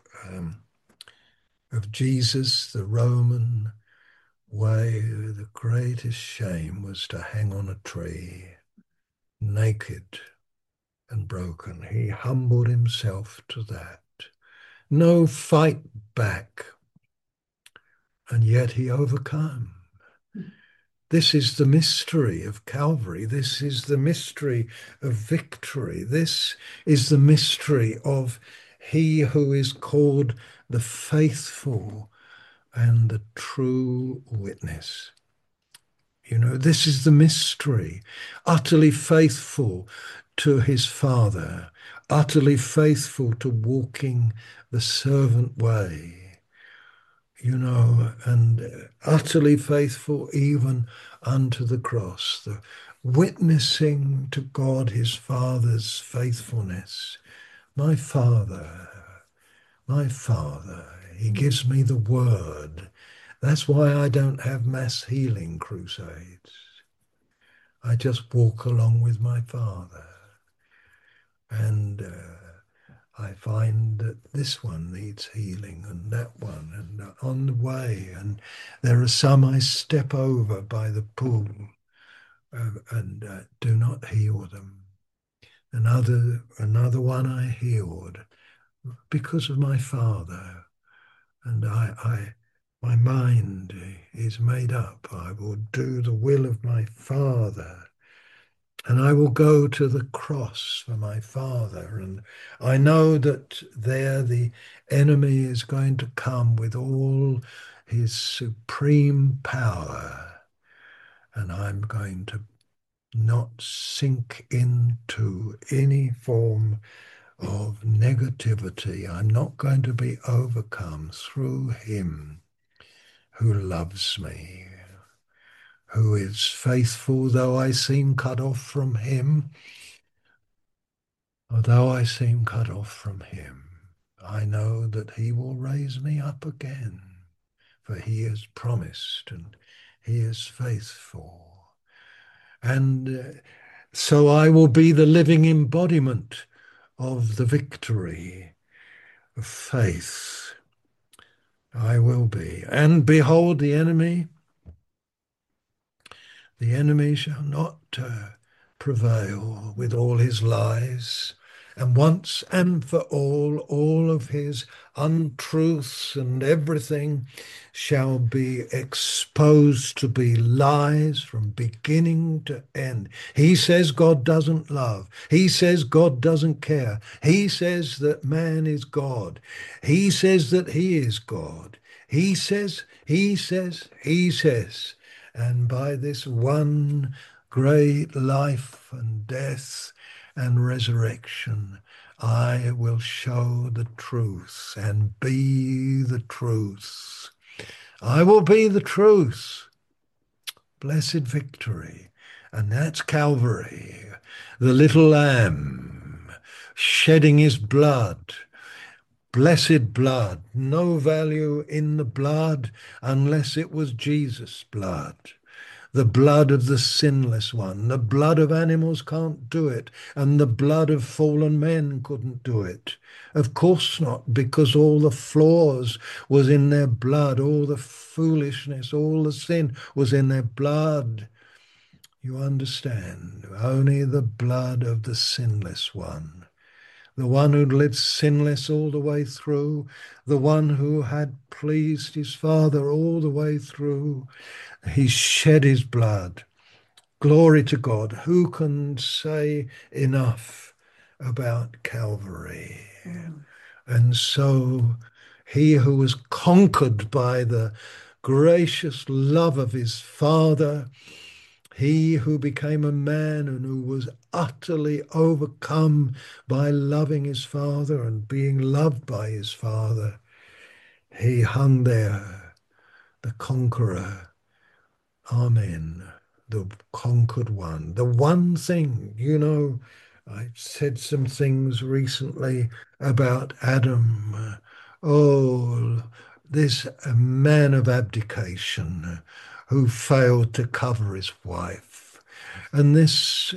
Jesus, the Roman way, the greatest shame was to hang on a tree, naked and broken. He humbled himself to that. No fight back, and yet he overcame. This is the mystery of Calvary. This is the mystery of victory. This is the mystery of he who is called the faithful and the true witness. You know, this is the mystery. Utterly faithful to his Father, utterly faithful to walking the servant way, you know, and utterly faithful even unto the cross, the witnessing to God his Father's faithfulness. My Father, he gives me the word. That's why I don't have mass healing crusades. I just walk along with my Father. And I find that this one needs healing and that one, and on the way. And there are some I step over by the pool and do not heal them. Another one I healed because of my Father. And my mind is made up. I will do the will of my Father. And I will go to the cross for my Father. And I know that there the enemy is going to come with all his supreme power. And I'm going to not sink into any form of negativity. I'm not going to be overcome through him who loves me, who is faithful, though I seem cut off from him. Although I seem cut off from him, I know that he will raise me up again, for he has promised and he is faithful. And so I will be the living embodiment of the victory of faith. I will be. And behold, the enemy shall not prevail with all his lies. And once and for all of his untruths and everything shall be exposed to be lies from beginning to end. He says God doesn't love. He says God doesn't care. He says that man is God. He says that he is God. He says. And by this one great life and death and resurrection, I will show the truth and be the truth. I will be the truth. Blessed victory. And that's Calvary, the little lamb shedding his blood. Blessed blood, no value in the blood unless it was Jesus' blood. The blood of the sinless one. The blood of animals can't do it, and the blood of fallen men couldn't do it. Of course not, because all the flaws was in their blood, all the foolishness, all the sin was in their blood. You understand? Only the blood of the sinless one. The one who lived sinless all the way through, the one who had pleased his Father all the way through. He shed his blood. Glory to God. Who can say enough about Calvary? And so he who was conquered by the gracious love of his Father, he who became a man and who was utterly overcome by loving his Father and being loved by his Father, he hung there, the conqueror. Amen. The conquered one. The one thing, I said some things recently about Adam. Oh, this man of abdication who failed to cover his wife. And this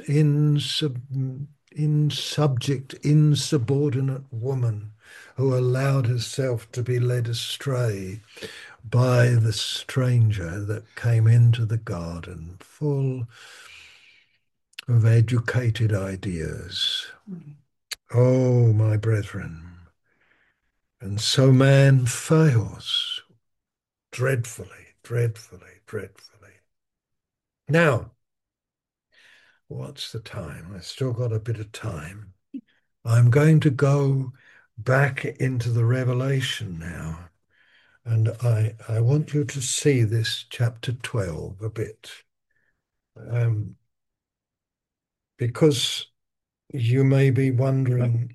insubordinate woman who allowed herself to be led astray by the stranger that came into the garden full of educated ideas. Oh, my brethren. And so man fails dreadfully, dreadfully, dreadfully. Now, what's the time? I've still got a bit of time. I'm going to go back into the Revelation now. And I want you to see this chapter 12 a bit. Because you may be wondering,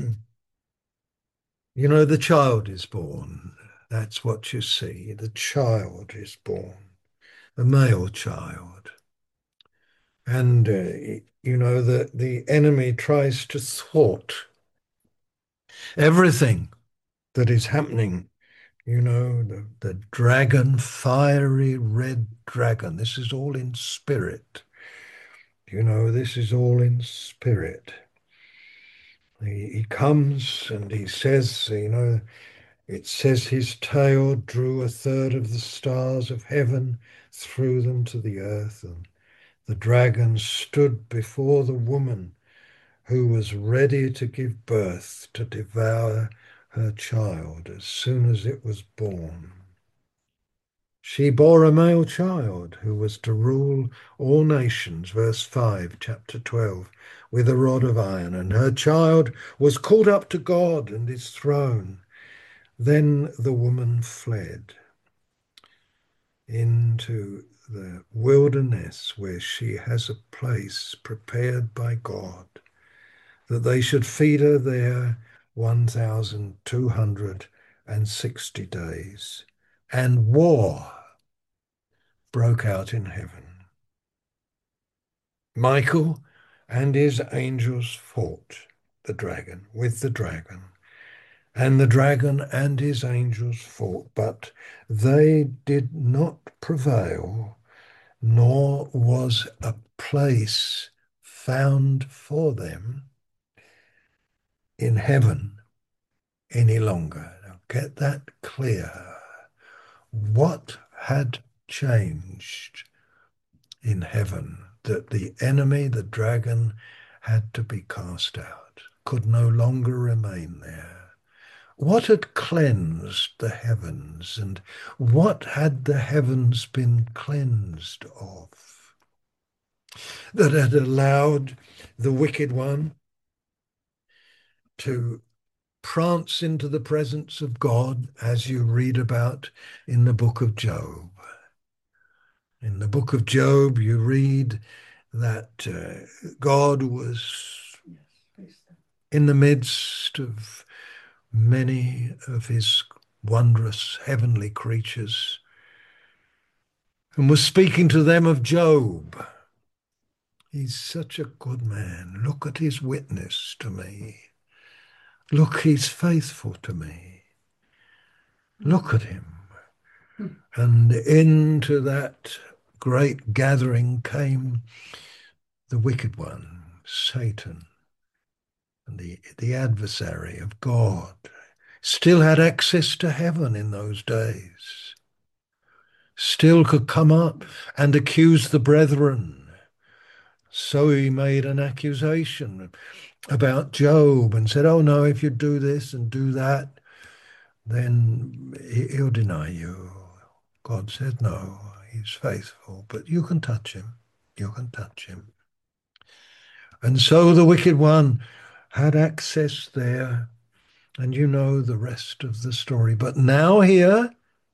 the child is born. That's what you see. The child is born, a male child. And, the enemy tries to thwart everything that is happening. The dragon, fiery red dragon. This is all in spirit. This is all in spirit. He comes and he says, it says his tail drew a third of the stars of heaven, threw them to the earth, and the dragon stood before the woman who was ready to give birth to devour her child as soon as it was born. She bore a male child who was to rule all nations, verse 5, chapter 12, with a rod of iron, and her child was caught up to God and his throne. Then the woman fled into the wilderness where she has a place prepared by God, that they should feed her there 1,260 days. And war broke out in heaven. Michael and his angels fought with the dragon, and the dragon and his angels fought, but they did not prevail, nor was a place found for them in heaven any longer. Now get that clear. What had changed in heaven? That the enemy, the dragon, had to be cast out, could no longer remain there. What had cleansed the heavens, and what had the heavens been cleansed of? That had allowed the wicked one to prance into the presence of God, as you read about in the book of Job. In the book of Job, you read that God was in the midst of many of his wondrous heavenly creatures and was speaking to them of Job. He's such a good man. Look at his witness to me. Look, he's faithful to me. Look at him. And into that great gathering came the wicked one, Satan, and the adversary of God. Still had access to heaven in those days. Still could come up and accuse the brethren. So he made an accusation about Job and said, oh no, if you do this and do that, then he'll deny you. God said no, he's faithful, but you can touch him. You can touch him. And so the wicked one had access there, and you know the rest of the story. But now here,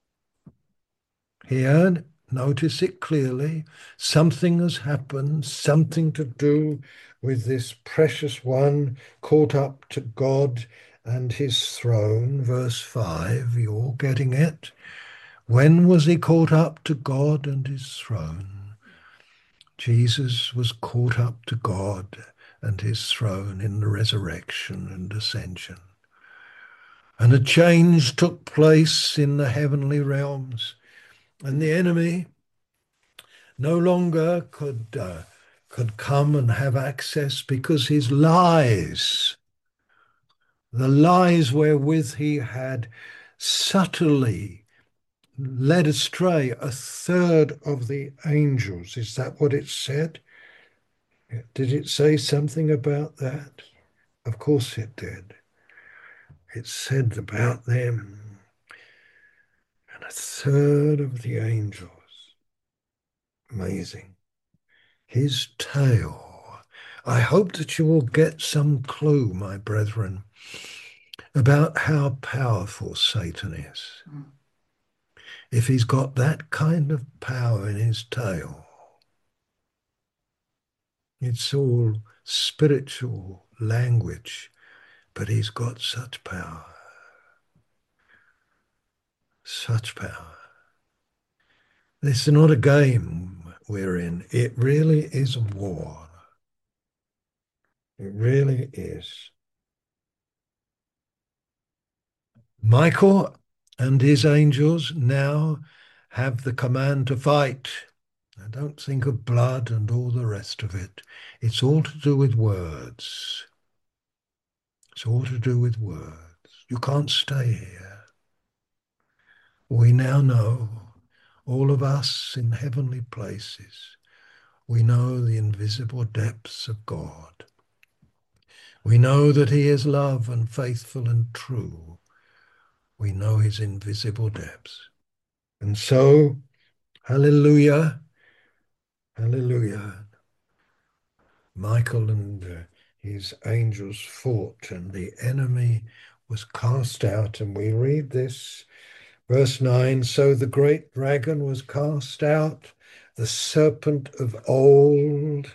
notice it clearly, something has happened, something to do with this precious one caught up to God and his throne. Verse 5, you're all getting it? When was he caught up to God and his throne? Jesus was caught up to God and his throne in the resurrection and ascension. And a change took place in the heavenly realms, and the enemy no longer could come and have access, because his lies, the lies wherewith he had subtly led astray a third of the angels. Is that what it said? Did it say something about that? Of course it did. It said about them, and a third of the angels. Amazing. His tail. I hope that you will get some clue, my brethren, about how powerful Satan is. If he's got that kind of power in his tail, it's all spiritual language, but he's got such power. Such power. This is not a game we're in. It really is a war. It really is. Michael and his angels now have the command to fight. Now, don't think of blood and all the rest of it. It's all to do with words. It's all to do with words. You can't stay here. We now know, all of us in heavenly places, we know the invisible depths of God. We know that he is love and faithful and true. We know his invisible depths. And so, hallelujah, hallelujah. Michael and his angels fought, and the enemy was cast out. And we read this, verse 9, so the great dragon was cast out, the serpent of old,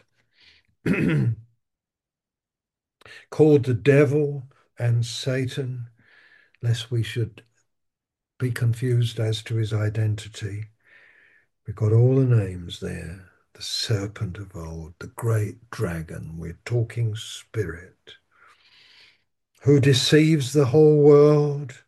called the devil and Satan, lest we should be confused as to his identity. We've got all the names there. The serpent of old, the great dragon, we're talking spirit, who deceives the whole world.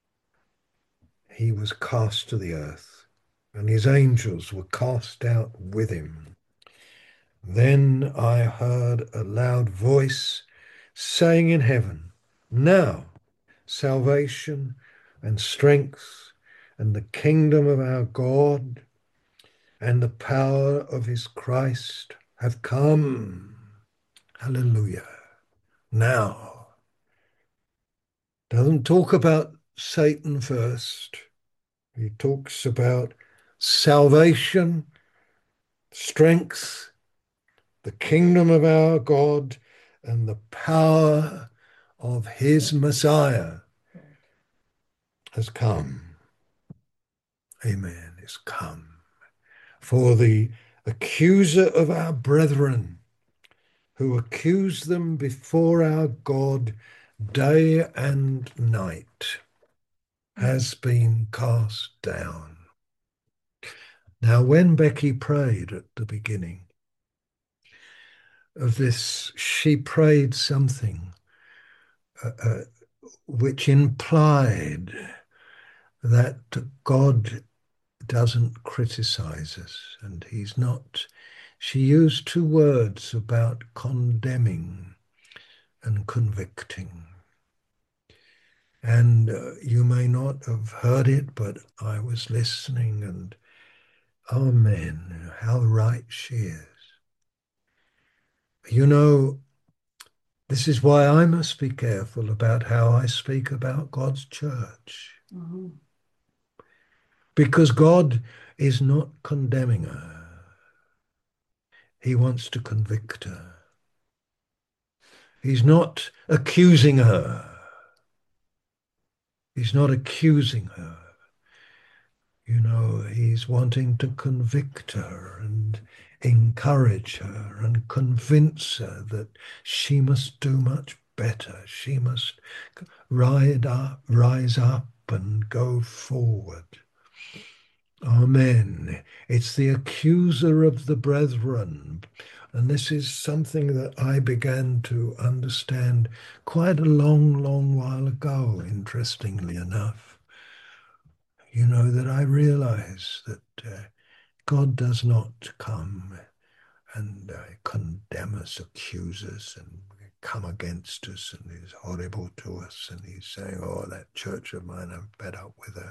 He was cast to the earth, and his angels were cast out with him. Then I heard a loud voice saying in heaven, now salvation and strength and the kingdom of our God and the power of his Christ have come. Hallelujah. Now, doesn't talk about Satan first. He talks about salvation, strength, the kingdom of our God, and the power of his Messiah has come. Amen. It's come. For the accuser of our brethren, who accuse them before our God day and night, has been cast down. Now, when Becky prayed at the beginning of this, she prayed something which implied that God doesn't criticize us, and he's not. She used two words about condemning and convicting. And you may not have heard it, but I was listening, and amen, how right she is. You know, this is why I must be careful about how I speak about God's church. Uh-huh. Because God is not condemning her. He wants to convict her. He's not accusing her. He's not accusing her. You know, he's wanting to convict her and encourage her and convince her that she must do much better. She must rise up and go forward. Amen. It's the accuser of the brethren. And this is something that I began to understand quite a long, long while ago, interestingly enough. You know, that I realize that God does not come and condemn us, accuse us, and come against us, and is horrible to us, and he's saying, oh, that church of mine, I'm fed up with her.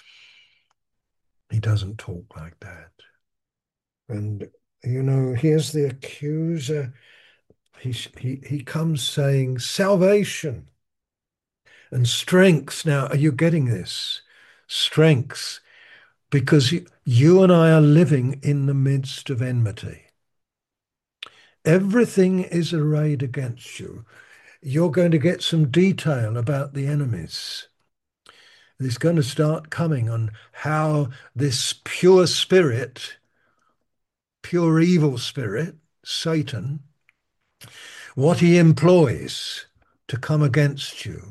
He doesn't talk like that. And, you know, here's the accuser. He comes saying salvation and strength. Now, are you getting this? Strength, because you and I are living in the midst of enmity. Everything is arrayed against you. You're going to get some detail about the enemies. It's going to start coming on how this pure spirit, pure evil spirit, Satan, what he employs to come against you.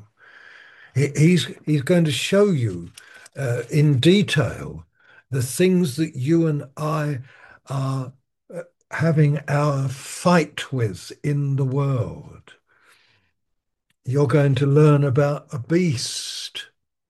He's going to show you in detail the things that you and I are having our fight with in the world. You're going to learn about a beast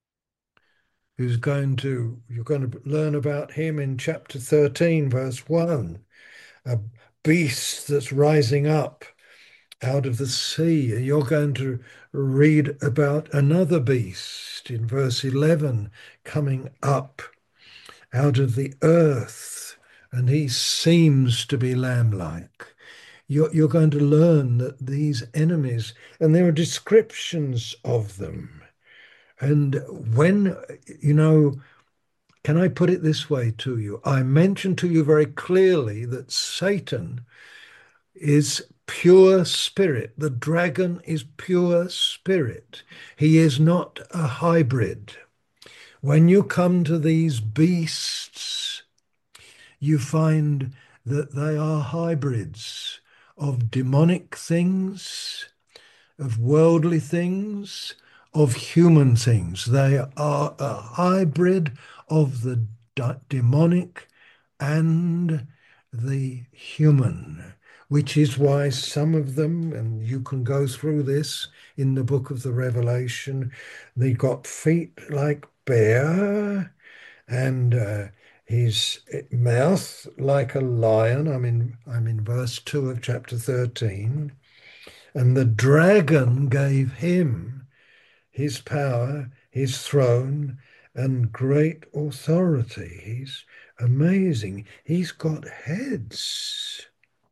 you're going to learn about him in chapter 13, verse 1, a beast that's rising up out of the sea. You're going to read about another beast in verse 11 coming up out of the earth, and he seems to be lamb-like. You're going to learn that these enemies, and there are descriptions of them. And when, you know, can I put it this way to you? I mentioned to you very clearly that Satan is pure spirit. The dragon is pure spirit. He is not a hybrid. When you come to these beasts, you find that they are hybrids of demonic things, of worldly things, of human things. They are a hybrid of the demonic and the human, which is why some of them, and you can go through this in the book of the Revelation, they got feet like bear and his mouth like a lion. I'm in verse 2 of chapter 13. And the dragon gave him his power, his throne, and great authority. He's amazing. He's got heads,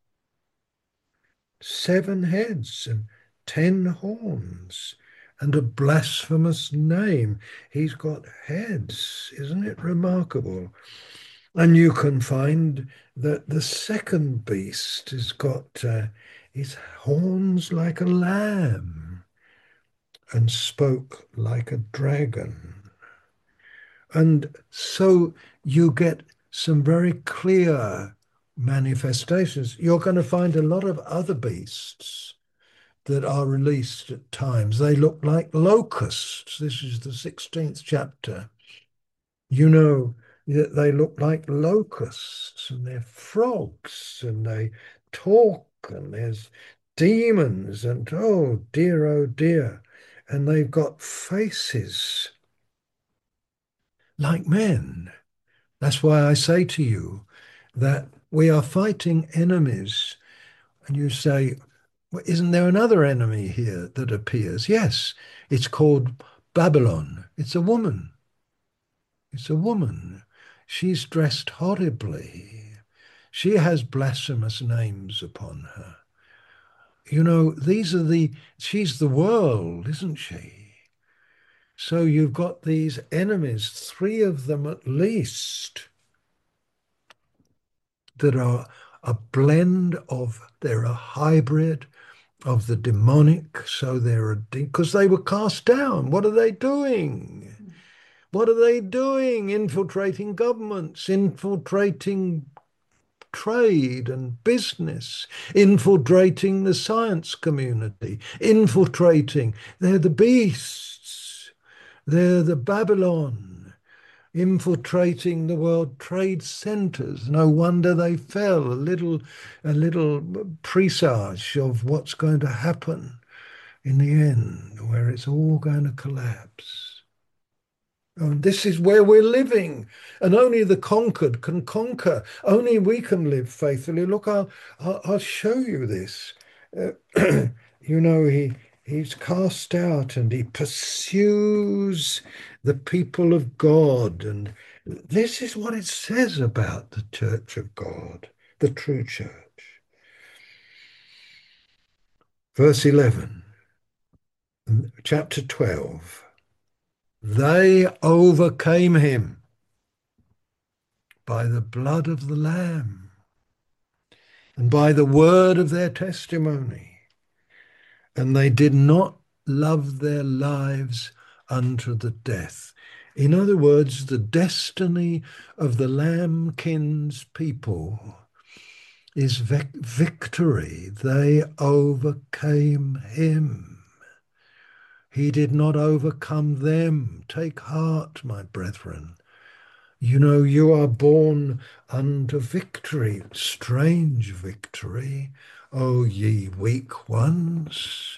7 heads and 10 horns, and a blasphemous name. He's got heads. Isn't it remarkable? And you can find that the second beast has got his horns like a lamb and spoke like a dragon. And so you get some very clear manifestations. You're going to find a lot of other beasts that are released at times. They look like locusts. This is the 16th chapter. You know, they look like locusts, and they're frogs, and they talk, and there's demons, and oh dear. And they've got faces like men. That's why I say to you that we are fighting enemies. And you say, well, isn't there another enemy here that appears? Yes, it's called Babylon. It's a woman. It's a woman. She's dressed horribly. She has blasphemous names upon her. You know, she's the world, isn't she? So you've got these enemies, three of them at least, that are a blend of, they're a hybrid of the demonic. So they're because they were cast down. What are they doing? What are they doing? Infiltrating governments, infiltrating trade and business, infiltrating the science community, infiltrating. They're the beasts. They're the Babylon, infiltrating the World Trade Centers. No wonder they fell. A little presage of what's going to happen in the end, where it's all going to collapse. And this is where we're living, and only the conquered can conquer. Only we can live faithfully. Look, I'll show you this. Uh, he's cast out, and he pursues the people of God. And this is what it says about the Church of God, the true church. Verse 11, chapter 12. They overcame him by the blood of the Lamb and by the word of their testimony. And they did not love their lives unto the death. In other words, the destiny of the lambkin's people is victory. They overcame him. He did not overcome them. Take heart, my brethren. You are born unto victory, strange victory, O ye weak ones.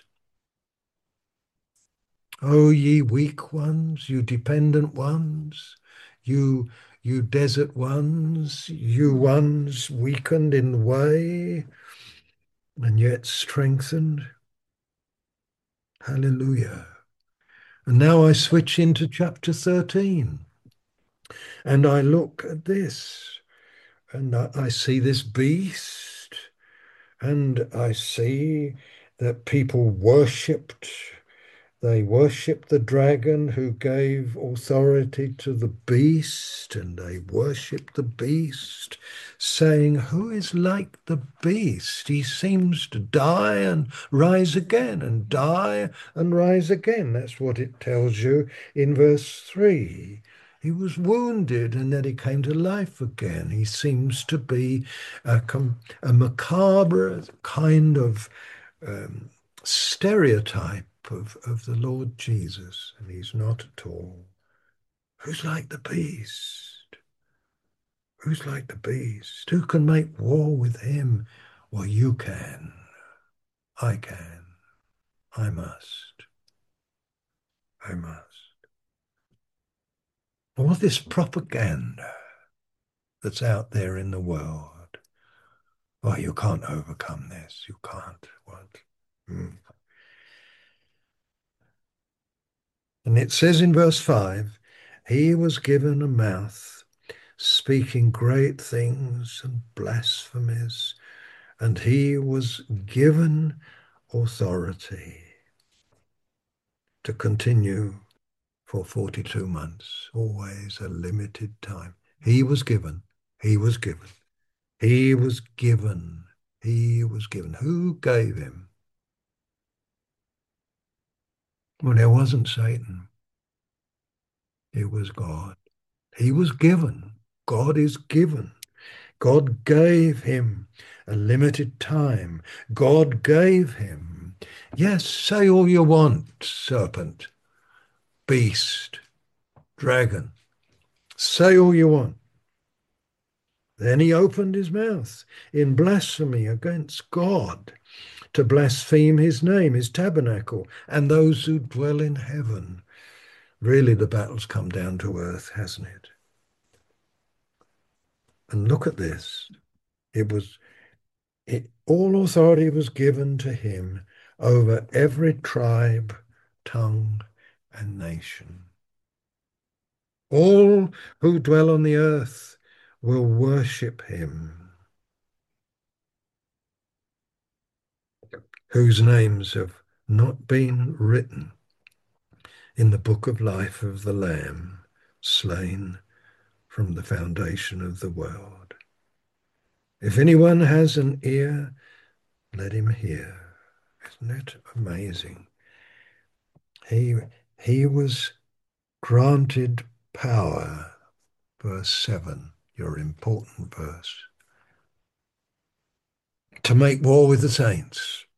O ye weak ones, you dependent ones, you desert ones, you ones weakened in the way and yet strengthened. Hallelujah. And now I switch into chapter 13 and I look at this. And I see this beast, and I see that people worshipped. They worshipped the dragon who gave authority to the beast, and they worshipped the beast, saying, "Who is like the beast? He seems to die and rise again, and die and rise again." That's what it tells you in verse 3. He was wounded and then he came to life again. He seems to be a macabre kind of stereotype of the Lord Jesus, and he's not at all. Who's like the beast? Who's like the beast? Who can make war with him? Well, you can. I can. I must. I must. All this propaganda that's out there in the world. Well, you can't overcome this. You can't. What? And it says in verse 5, he was given a mouth speaking great things and blasphemies, and he was given authority to continue for 42 months, always a limited time. He was given, he was given, he was given, he was given. Who gave him? Well, there wasn't Satan. It was God. He was given. God is given. God gave him a limited time. God gave him, yes, say all you want, serpent, beast, dragon, say all you want. Then he opened his mouth in blasphemy against God, to blaspheme his name, his tabernacle, and those who dwell in heaven. Really, the battle's come down to earth, hasn't it? And look at this. All authority was given to him over every tribe, tongue, and nation. All who dwell on the earth will worship him, whose names have not been written in the book of life of the Lamb, slain from the foundation of the world. If anyone has an ear, let him hear. Isn't it amazing? He was granted power, verse 7, your important verse, to make war with the saints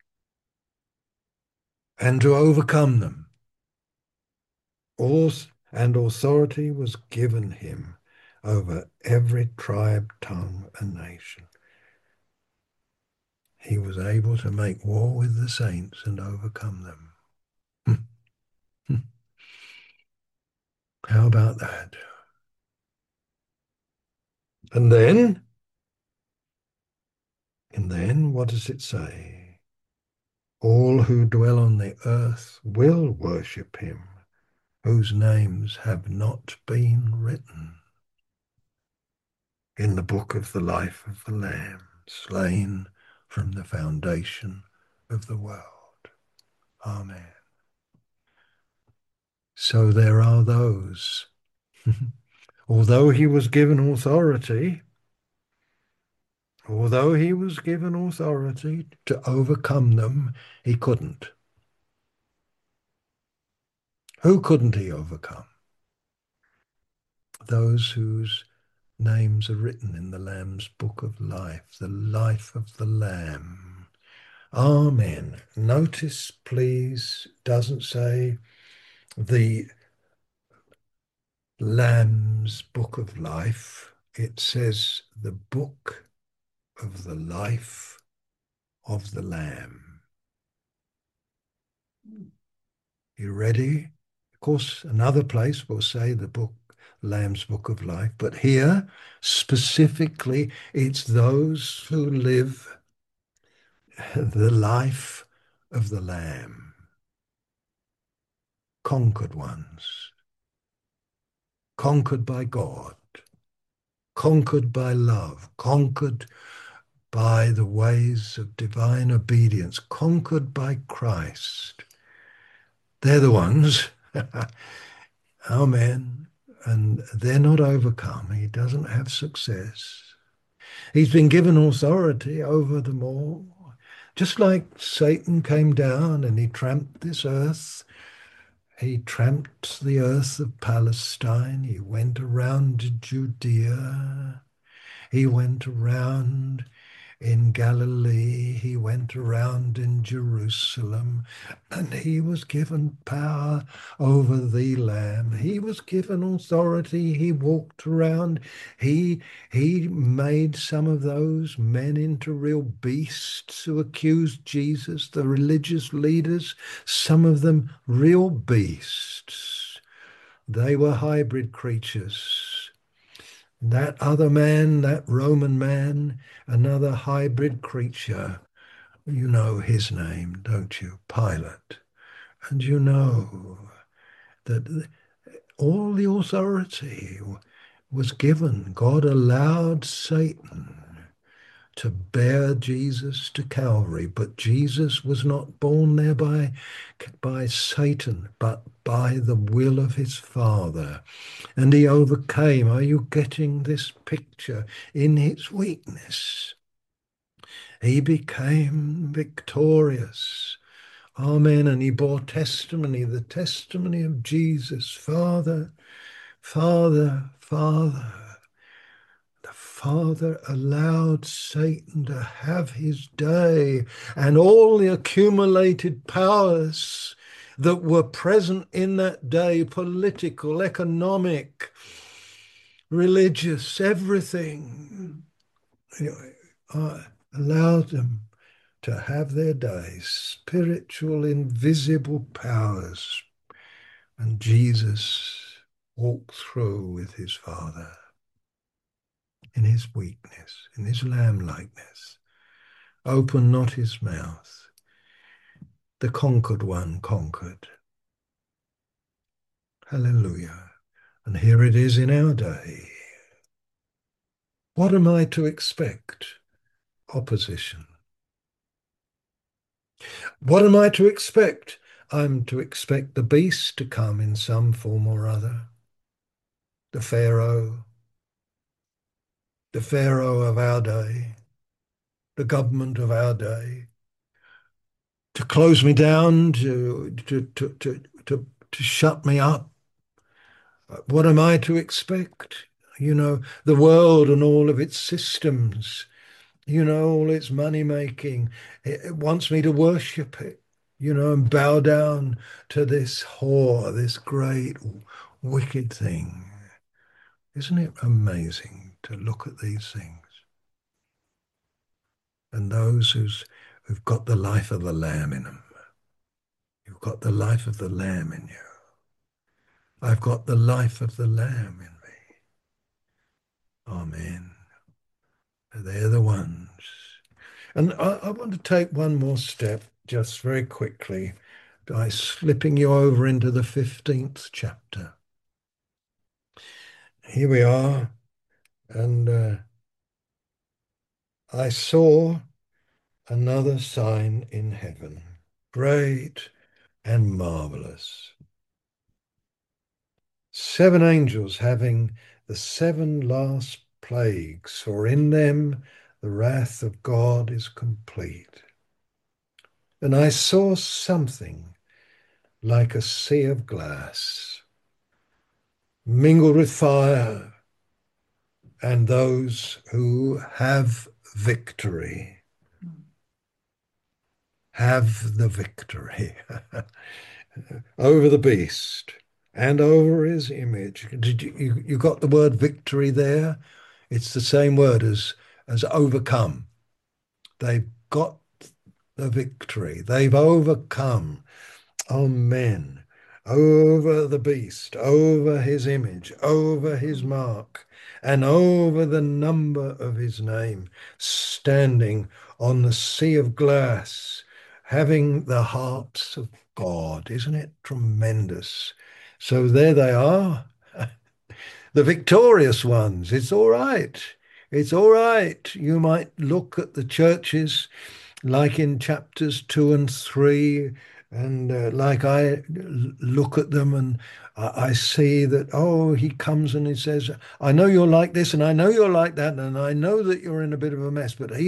and to overcome them. And authority was given him over every tribe, tongue, and nation. He was able to make war with the saints and overcome them. How about that? And then, what does it say? All who dwell on the earth will worship him, whose names have not been written in the book of the life of the Lamb, slain from the foundation of the world. Amen. So there are those. Although he was given authority, to overcome them, he couldn't. Who couldn't he overcome? Those whose names are written in the Lamb's book of life, the life of the Lamb. Amen. Notice, please, doesn't say the Lamb's book of life. It says the book of the life of the Lamb. You ready? Of course, another place will say the book, Lamb's book of life, but here specifically it's those who live the life of the Lamb, conquered ones, conquered by God, conquered by love, conquered by the ways of divine obedience, conquered by Christ. They're the ones. Amen. And they're not overcome. He doesn't have success. He's been given authority over them all. Just like Satan came down and he tramped this earth, he tramped the earth of Palestine. He went around Judea. He went around in Galilee. He went around in Jerusalem, and he was given power over the Lamb. He was given authority. He walked around. He made some of those men into real beasts who accused Jesus, the religious leaders, some of them real beasts. They were hybrid creatures. That other man, that Roman man, another hybrid creature. You know his name, don't you? Pilate. And you know that all the authority was given. God allowed Satan to bear Jesus to Calvary, but Jesus was not born there by Satan, but by the will of his Father. And he overcame. Are you getting this picture? In his weakness, he became victorious. Amen. And he bore testimony, the testimony of Jesus. Father, Father, Father. The Father allowed Satan to have his day, and all the accumulated powers that were present in that day, political, economic, religious, everything, allowed them to have their day, spiritual, invisible powers. And Jesus walked through with his Father in his weakness, in his lamb-likeness. Open not his mouth. The conquered one conquered. Hallelujah. And here it is in our day. What am I to expect? Opposition. What am I to expect? I'm to expect the beast to come in some form or other. The Pharaoh of our day, the government of our day, to close me down, to shut me up. What am I to expect? You know, the world and all of its systems, you know, all its money making, it wants me to worship it, you know, and bow down to this whore, this great wicked thing. Isn't it amazing to look at these things? And those who've got the life of the Lamb in them. You've got the life of the Lamb in you. I've got the life of the Lamb in me. Amen. They're the ones. And I want to take one more step just very quickly by slipping you over into the 15th chapter. Here we are, and I saw another sign in heaven, great and marvelous. 7 angels having the 7 last plagues, for in them the wrath of God is complete. And I saw something like a sea of glass, mingled with fire, and those who have victory have the victory over the beast and over his image. Did you got the word victory there? It's the same word as overcome. They've got the victory. They've overcome. Amen. Over the beast, over his image, over his mark, and over the number of his name, standing on the sea of glass, having the hearts of God. Isn't it tremendous? So there they are, the victorious ones. It's all right. It's all right. You might look at the churches like in chapters 2 and 3, and like I look at them and I see that, oh, he comes and he says, I know you're like this and I know you're like that, and I know that you're in a bit of a mess, but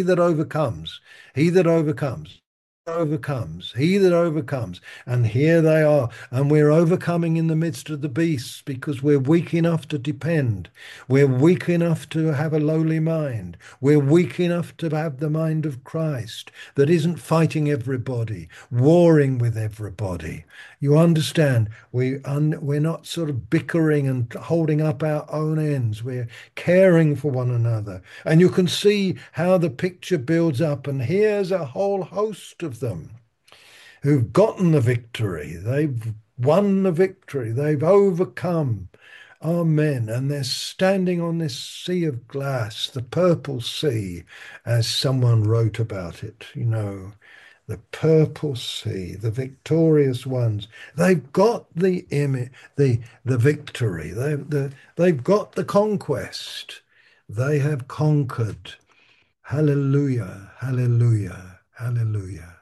he that overcomes, he that overcomes. And here they are. And we're overcoming in the midst of the beasts because we're weak enough to depend. We're weak enough to have a lowly mind. We're weak enough to have the mind of Christ that isn't fighting everybody, warring with everybody. You understand? We're not sort of bickering and holding up our own ends. We're caring for one another. And you can see how the picture builds up. And here's a whole host of them who've gotten the victory. They've won the victory. They've overcome. Amen. And they're standing on this sea of glass, the purple sea, as someone wrote about it, you know. The purple sea, the victorious ones. They've got the image, the victory. They've got the conquest. They have conquered. Hallelujah, hallelujah, hallelujah.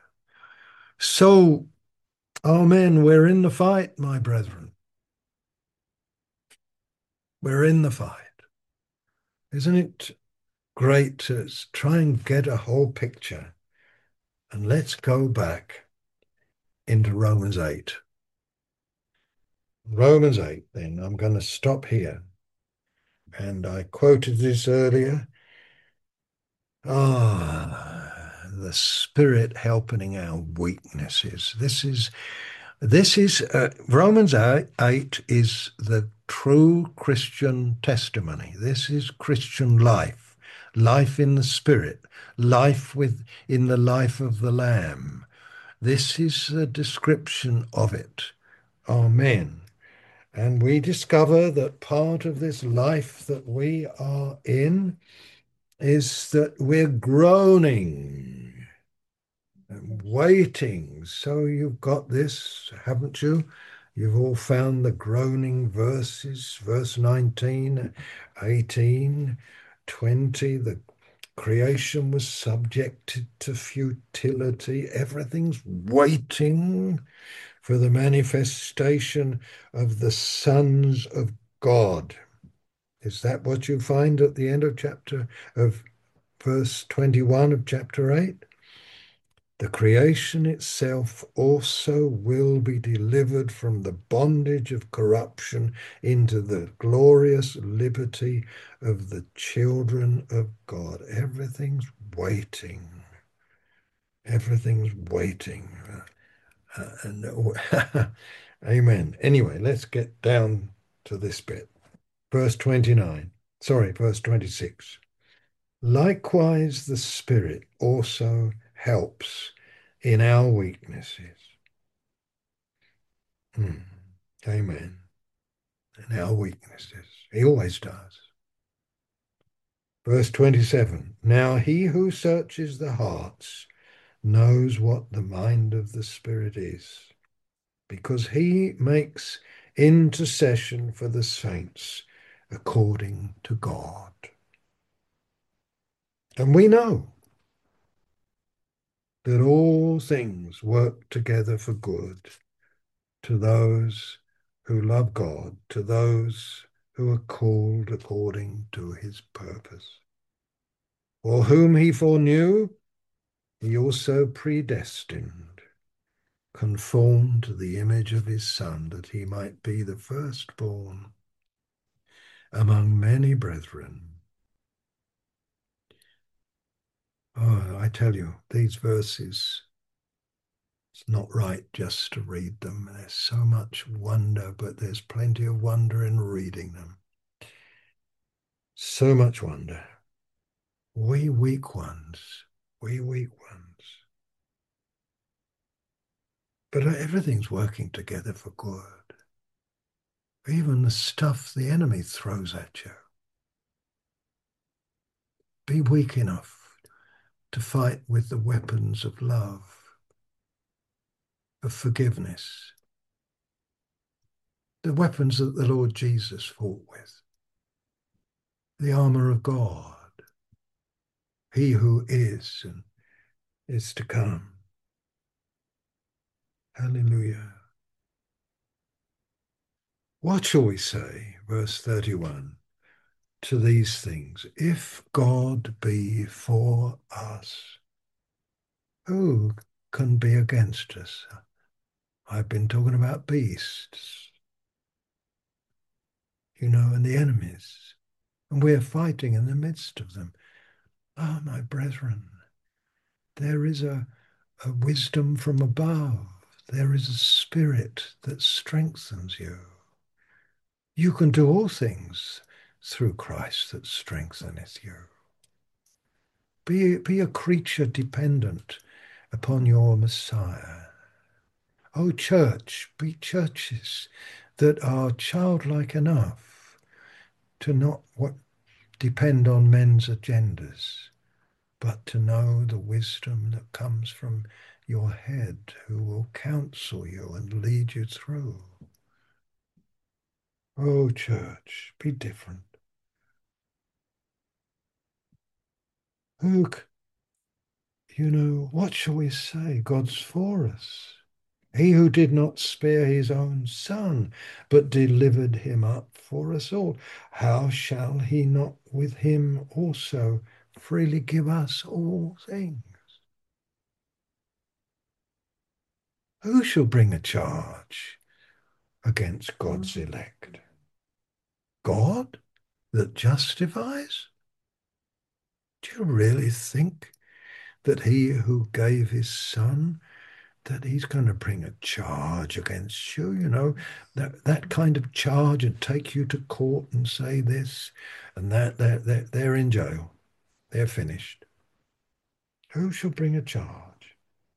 So, amen, we're in the fight, my brethren. We're in the fight. Isn't it great to try and get a whole picture? And let's go back into Romans 8. Romans 8, then. I'm going to stop here. And I quoted this earlier. The Spirit helping our weaknesses. This is Romans 8 is the true Christian testimony. This is Christian life, life in the Spirit, life in the life of the Lamb. This is a description of it. Amen. And we discover that part of this life that we are in is that we're groaning and waiting. So you've got this, haven't you? You've all found the groaning verses, verse 19, 18, 20, Creation was subjected to futility. Everything's waiting for the manifestation of the sons of God. Is that what you find at the end of verse 21 of chapter 8? The creation itself also will be delivered from the bondage of corruption into the glorious liberty of the children of God. Everything's waiting. Everything's waiting. Amen. Anyway, let's get down to this bit. Verse 26. Likewise, the Spirit also helps in our weaknesses. Amen. In our weaknesses. He always does. Verse 27. Now he who searches the hearts knows what the mind of the Spirit is, because he makes intercession for the saints according to God. And we know that all things work together for good to those who love God, to those who are called according to his purpose. For whom he foreknew, he also predestined, conformed to the image of his Son, that he might be the firstborn among many brethren. Oh, I tell you, these verses, it's not right just to read them. There's so much wonder, but there's plenty of wonder in reading them. So much wonder. We weak ones. But everything's working together for good. Even the stuff the enemy throws at you. Be weak enough to fight with the weapons of love, of forgiveness, the weapons that the Lord Jesus fought with, the armor of God, he who is and is to come. Hallelujah. What shall we say, verse 31, to these things? If God be for us, who can be against us? I've been talking about beasts, and the enemies, and we're fighting in the midst of them. Ah, my brethren, there is a wisdom from above. There is a spirit that strengthens you. You can do all things through Christ that strengtheneth you. Be a creature dependent upon your Messiah. Oh, church, be churches that are childlike enough to not depend on men's agendas, but to know the wisdom that comes from your head, who will counsel you and lead you through. Oh, church, be different. What shall we say? God's for us. He who did not spare his own Son, but delivered him up for us all, how shall he not with him also freely give us all things? Who shall bring a charge against God's elect? God that justifies? Do you really think that he who gave his Son, that he's going to bring a charge against you? That kind of charge and take you to court and say this and that, they're in jail. They're finished. Who shall bring a charge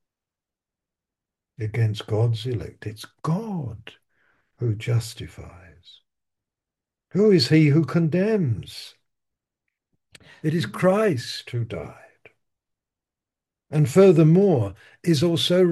against God's elect? It's God who justifies. Who is he who condemns? It is Christ who died, and furthermore is also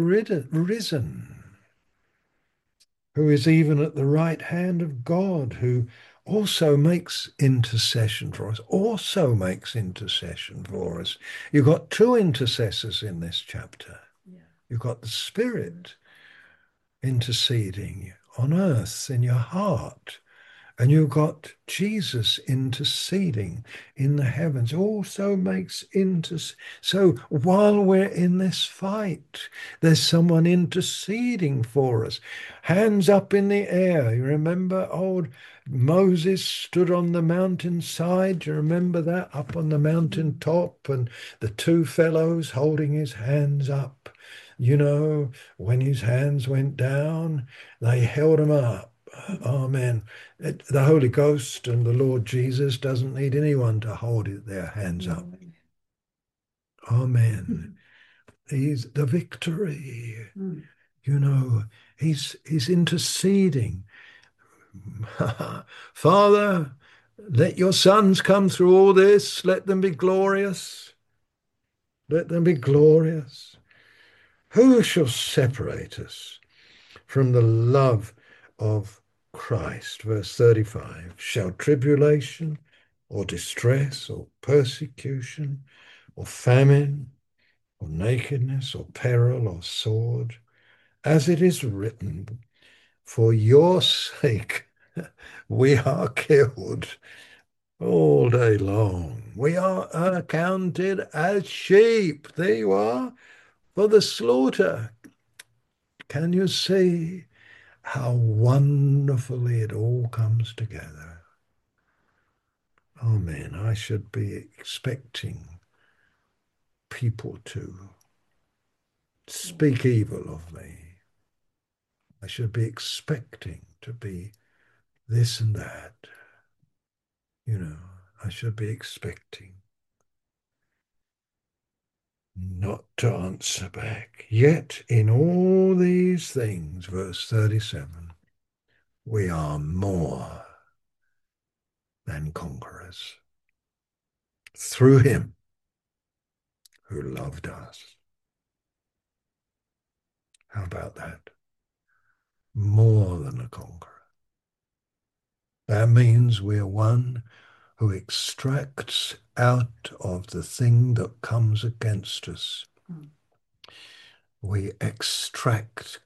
risen, who is even at the right hand of God, who also makes intercession for us, also makes intercession for us. You've got two intercessors in this chapter. Yeah. You've got the Spirit interceding on earth in your heart. And you've got Jesus interceding in the heavens, also makes So while we're in this fight, there's someone interceding for us. Hands up in the air. You remember old Moses stood on the mountainside? Do you remember that? Up on the mountain top, and the two fellows holding his hands up. You know, when his hands went down, they held him up. Amen. The Holy Ghost and the Lord Jesus doesn't need anyone to hold their hands up. Amen. He's the victory. You know, he's interceding. Father, let your sons come through all this. Let them be glorious. Let them be glorious. Who shall separate us from the love of Christ? Verse 35. Shall tribulation or distress or persecution or famine or nakedness or peril or sword, as it is written, for your sake we are killed all day long. We are accounted as sheep. There you are, for the slaughter. Can you see how wonderfully it all comes together? Amen. I should be expecting people to speak evil of me. I should be expecting to be this and that. You know, I should be expecting not to answer back. Yet in all these things, verse 37, we are more than conquerors through him who loved us. How about that? More than a conqueror. That means we're one who extracts out of the thing that comes against us. We extract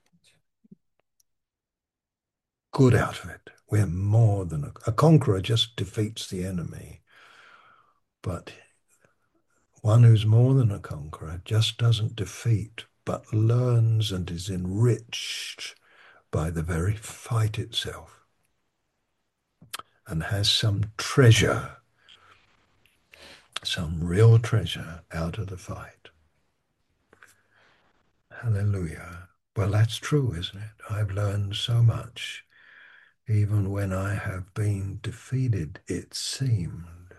good out of it. We're more than a conqueror just defeats the enemy. But one who's more than a conqueror just doesn't defeat, but learns and is enriched by the very fight itself, and has some treasure, some real treasure out of the fight. Hallelujah. Well, that's true, isn't it? I've learned so much, even when I have been defeated, it seemed.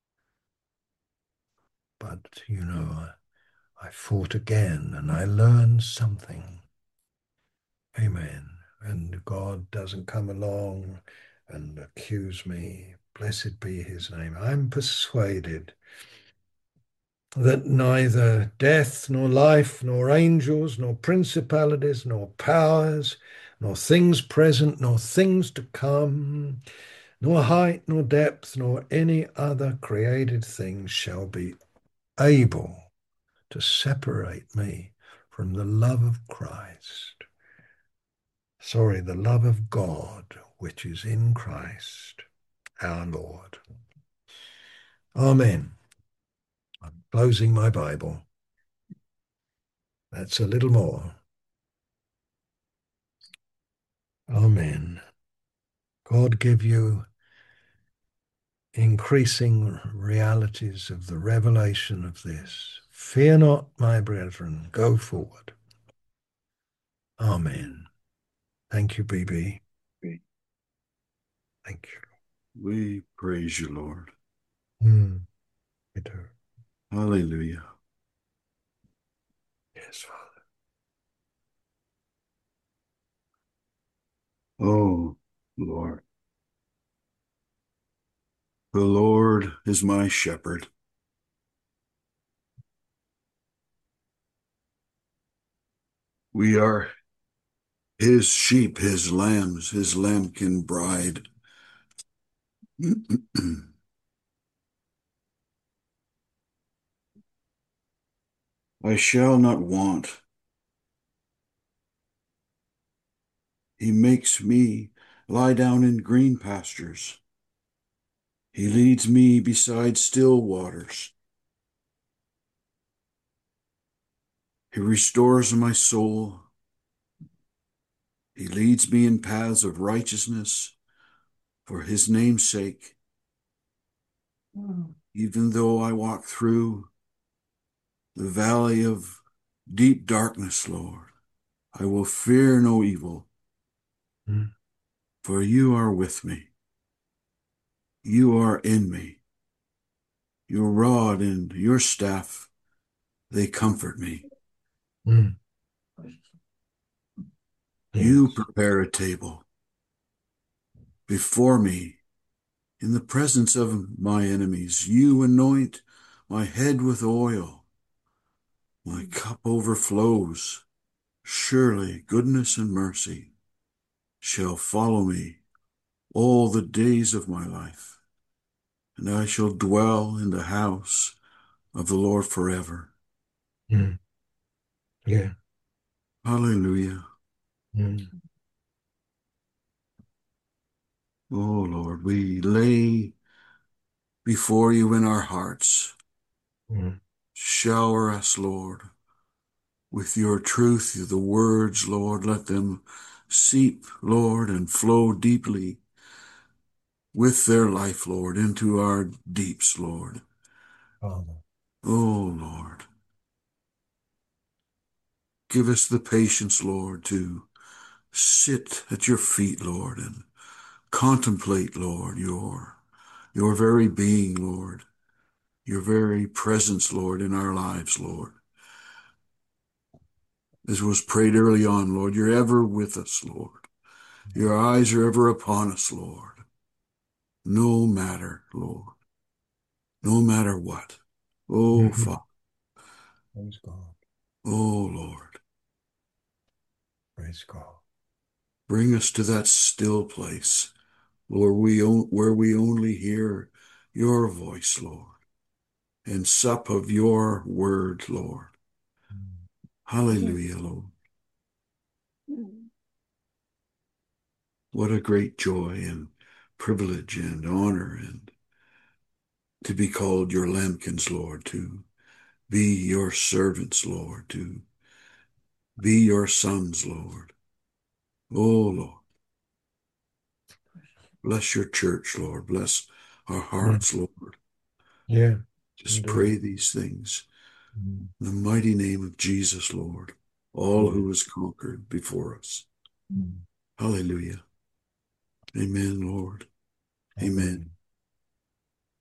But, you know, I fought again and I learned something. Amen. And God doesn't come along and accuse me. Blessed be his name. I'm persuaded that neither death, nor life, nor angels, nor principalities, nor powers, nor things present, nor things to come, nor height, nor depth, nor any other created thing shall be able to separate me from the love of Christ. Sorry, the love of God, which is in Christ, our Lord. Amen. I'm closing my Bible. That's a little more. Amen. God give you increasing realities of the revelation of this. Fear not, my brethren, go forward. Amen. Thank you, BB. Thank you. We praise you, Lord. We do. Hallelujah. Yes, Father. Oh, Lord. The Lord is my shepherd. We are his sheep, his lambs, his lambkin bride. I shall not want. He makes me lie down in green pastures. He leads me beside still waters. He restores my soul. He leads me in paths of righteousness for his name's sake. Even though I walk through the valley of deep darkness, Lord, I will fear no evil, for you are with me. You are in me. Your rod and your staff, they comfort me. Mm. You Yes. prepare a table before me in the presence of my enemies. You anoint my head with oil. My cup overflows. Surely goodness and mercy shall follow me all the days of my life, and I shall dwell in the house of the Lord forever. Mm. Yeah. Hallelujah. Mm. Oh Lord, we lay before you in our hearts. Mm. Shower us, Lord, with your truth, the words, Lord. Let them seep, Lord, and flow deeply with their life, Lord, into our deeps, Lord. Father. Oh Lord, give us the patience, Lord, to sit at your feet, Lord, and contemplate, Lord, your very being, Lord, your very presence, Lord, in our lives, Lord. As was prayed early on, Lord, you're ever with us, Lord. Your eyes are ever upon us, Lord. No matter, Lord. No matter what. Oh, Mhm. Father. Praise God. Oh, Lord. Praise God. Bring us to that still place, Lord, where we only hear your voice, Lord, and sup of your word, Lord. Mm. Hallelujah, Lord. What a great joy and privilege and honor and to be called your lambkins, Lord, to be your servants, Lord, to be your sons, Lord. Oh, Lord. Bless your church, Lord. Bless our Mm. hearts, Lord. Yeah. Just Indeed. pray these things Mm. in the mighty name of Jesus, Lord, all Yeah. who has conquered before us. Mm. Hallelujah. Amen, Lord. Amen. Amen.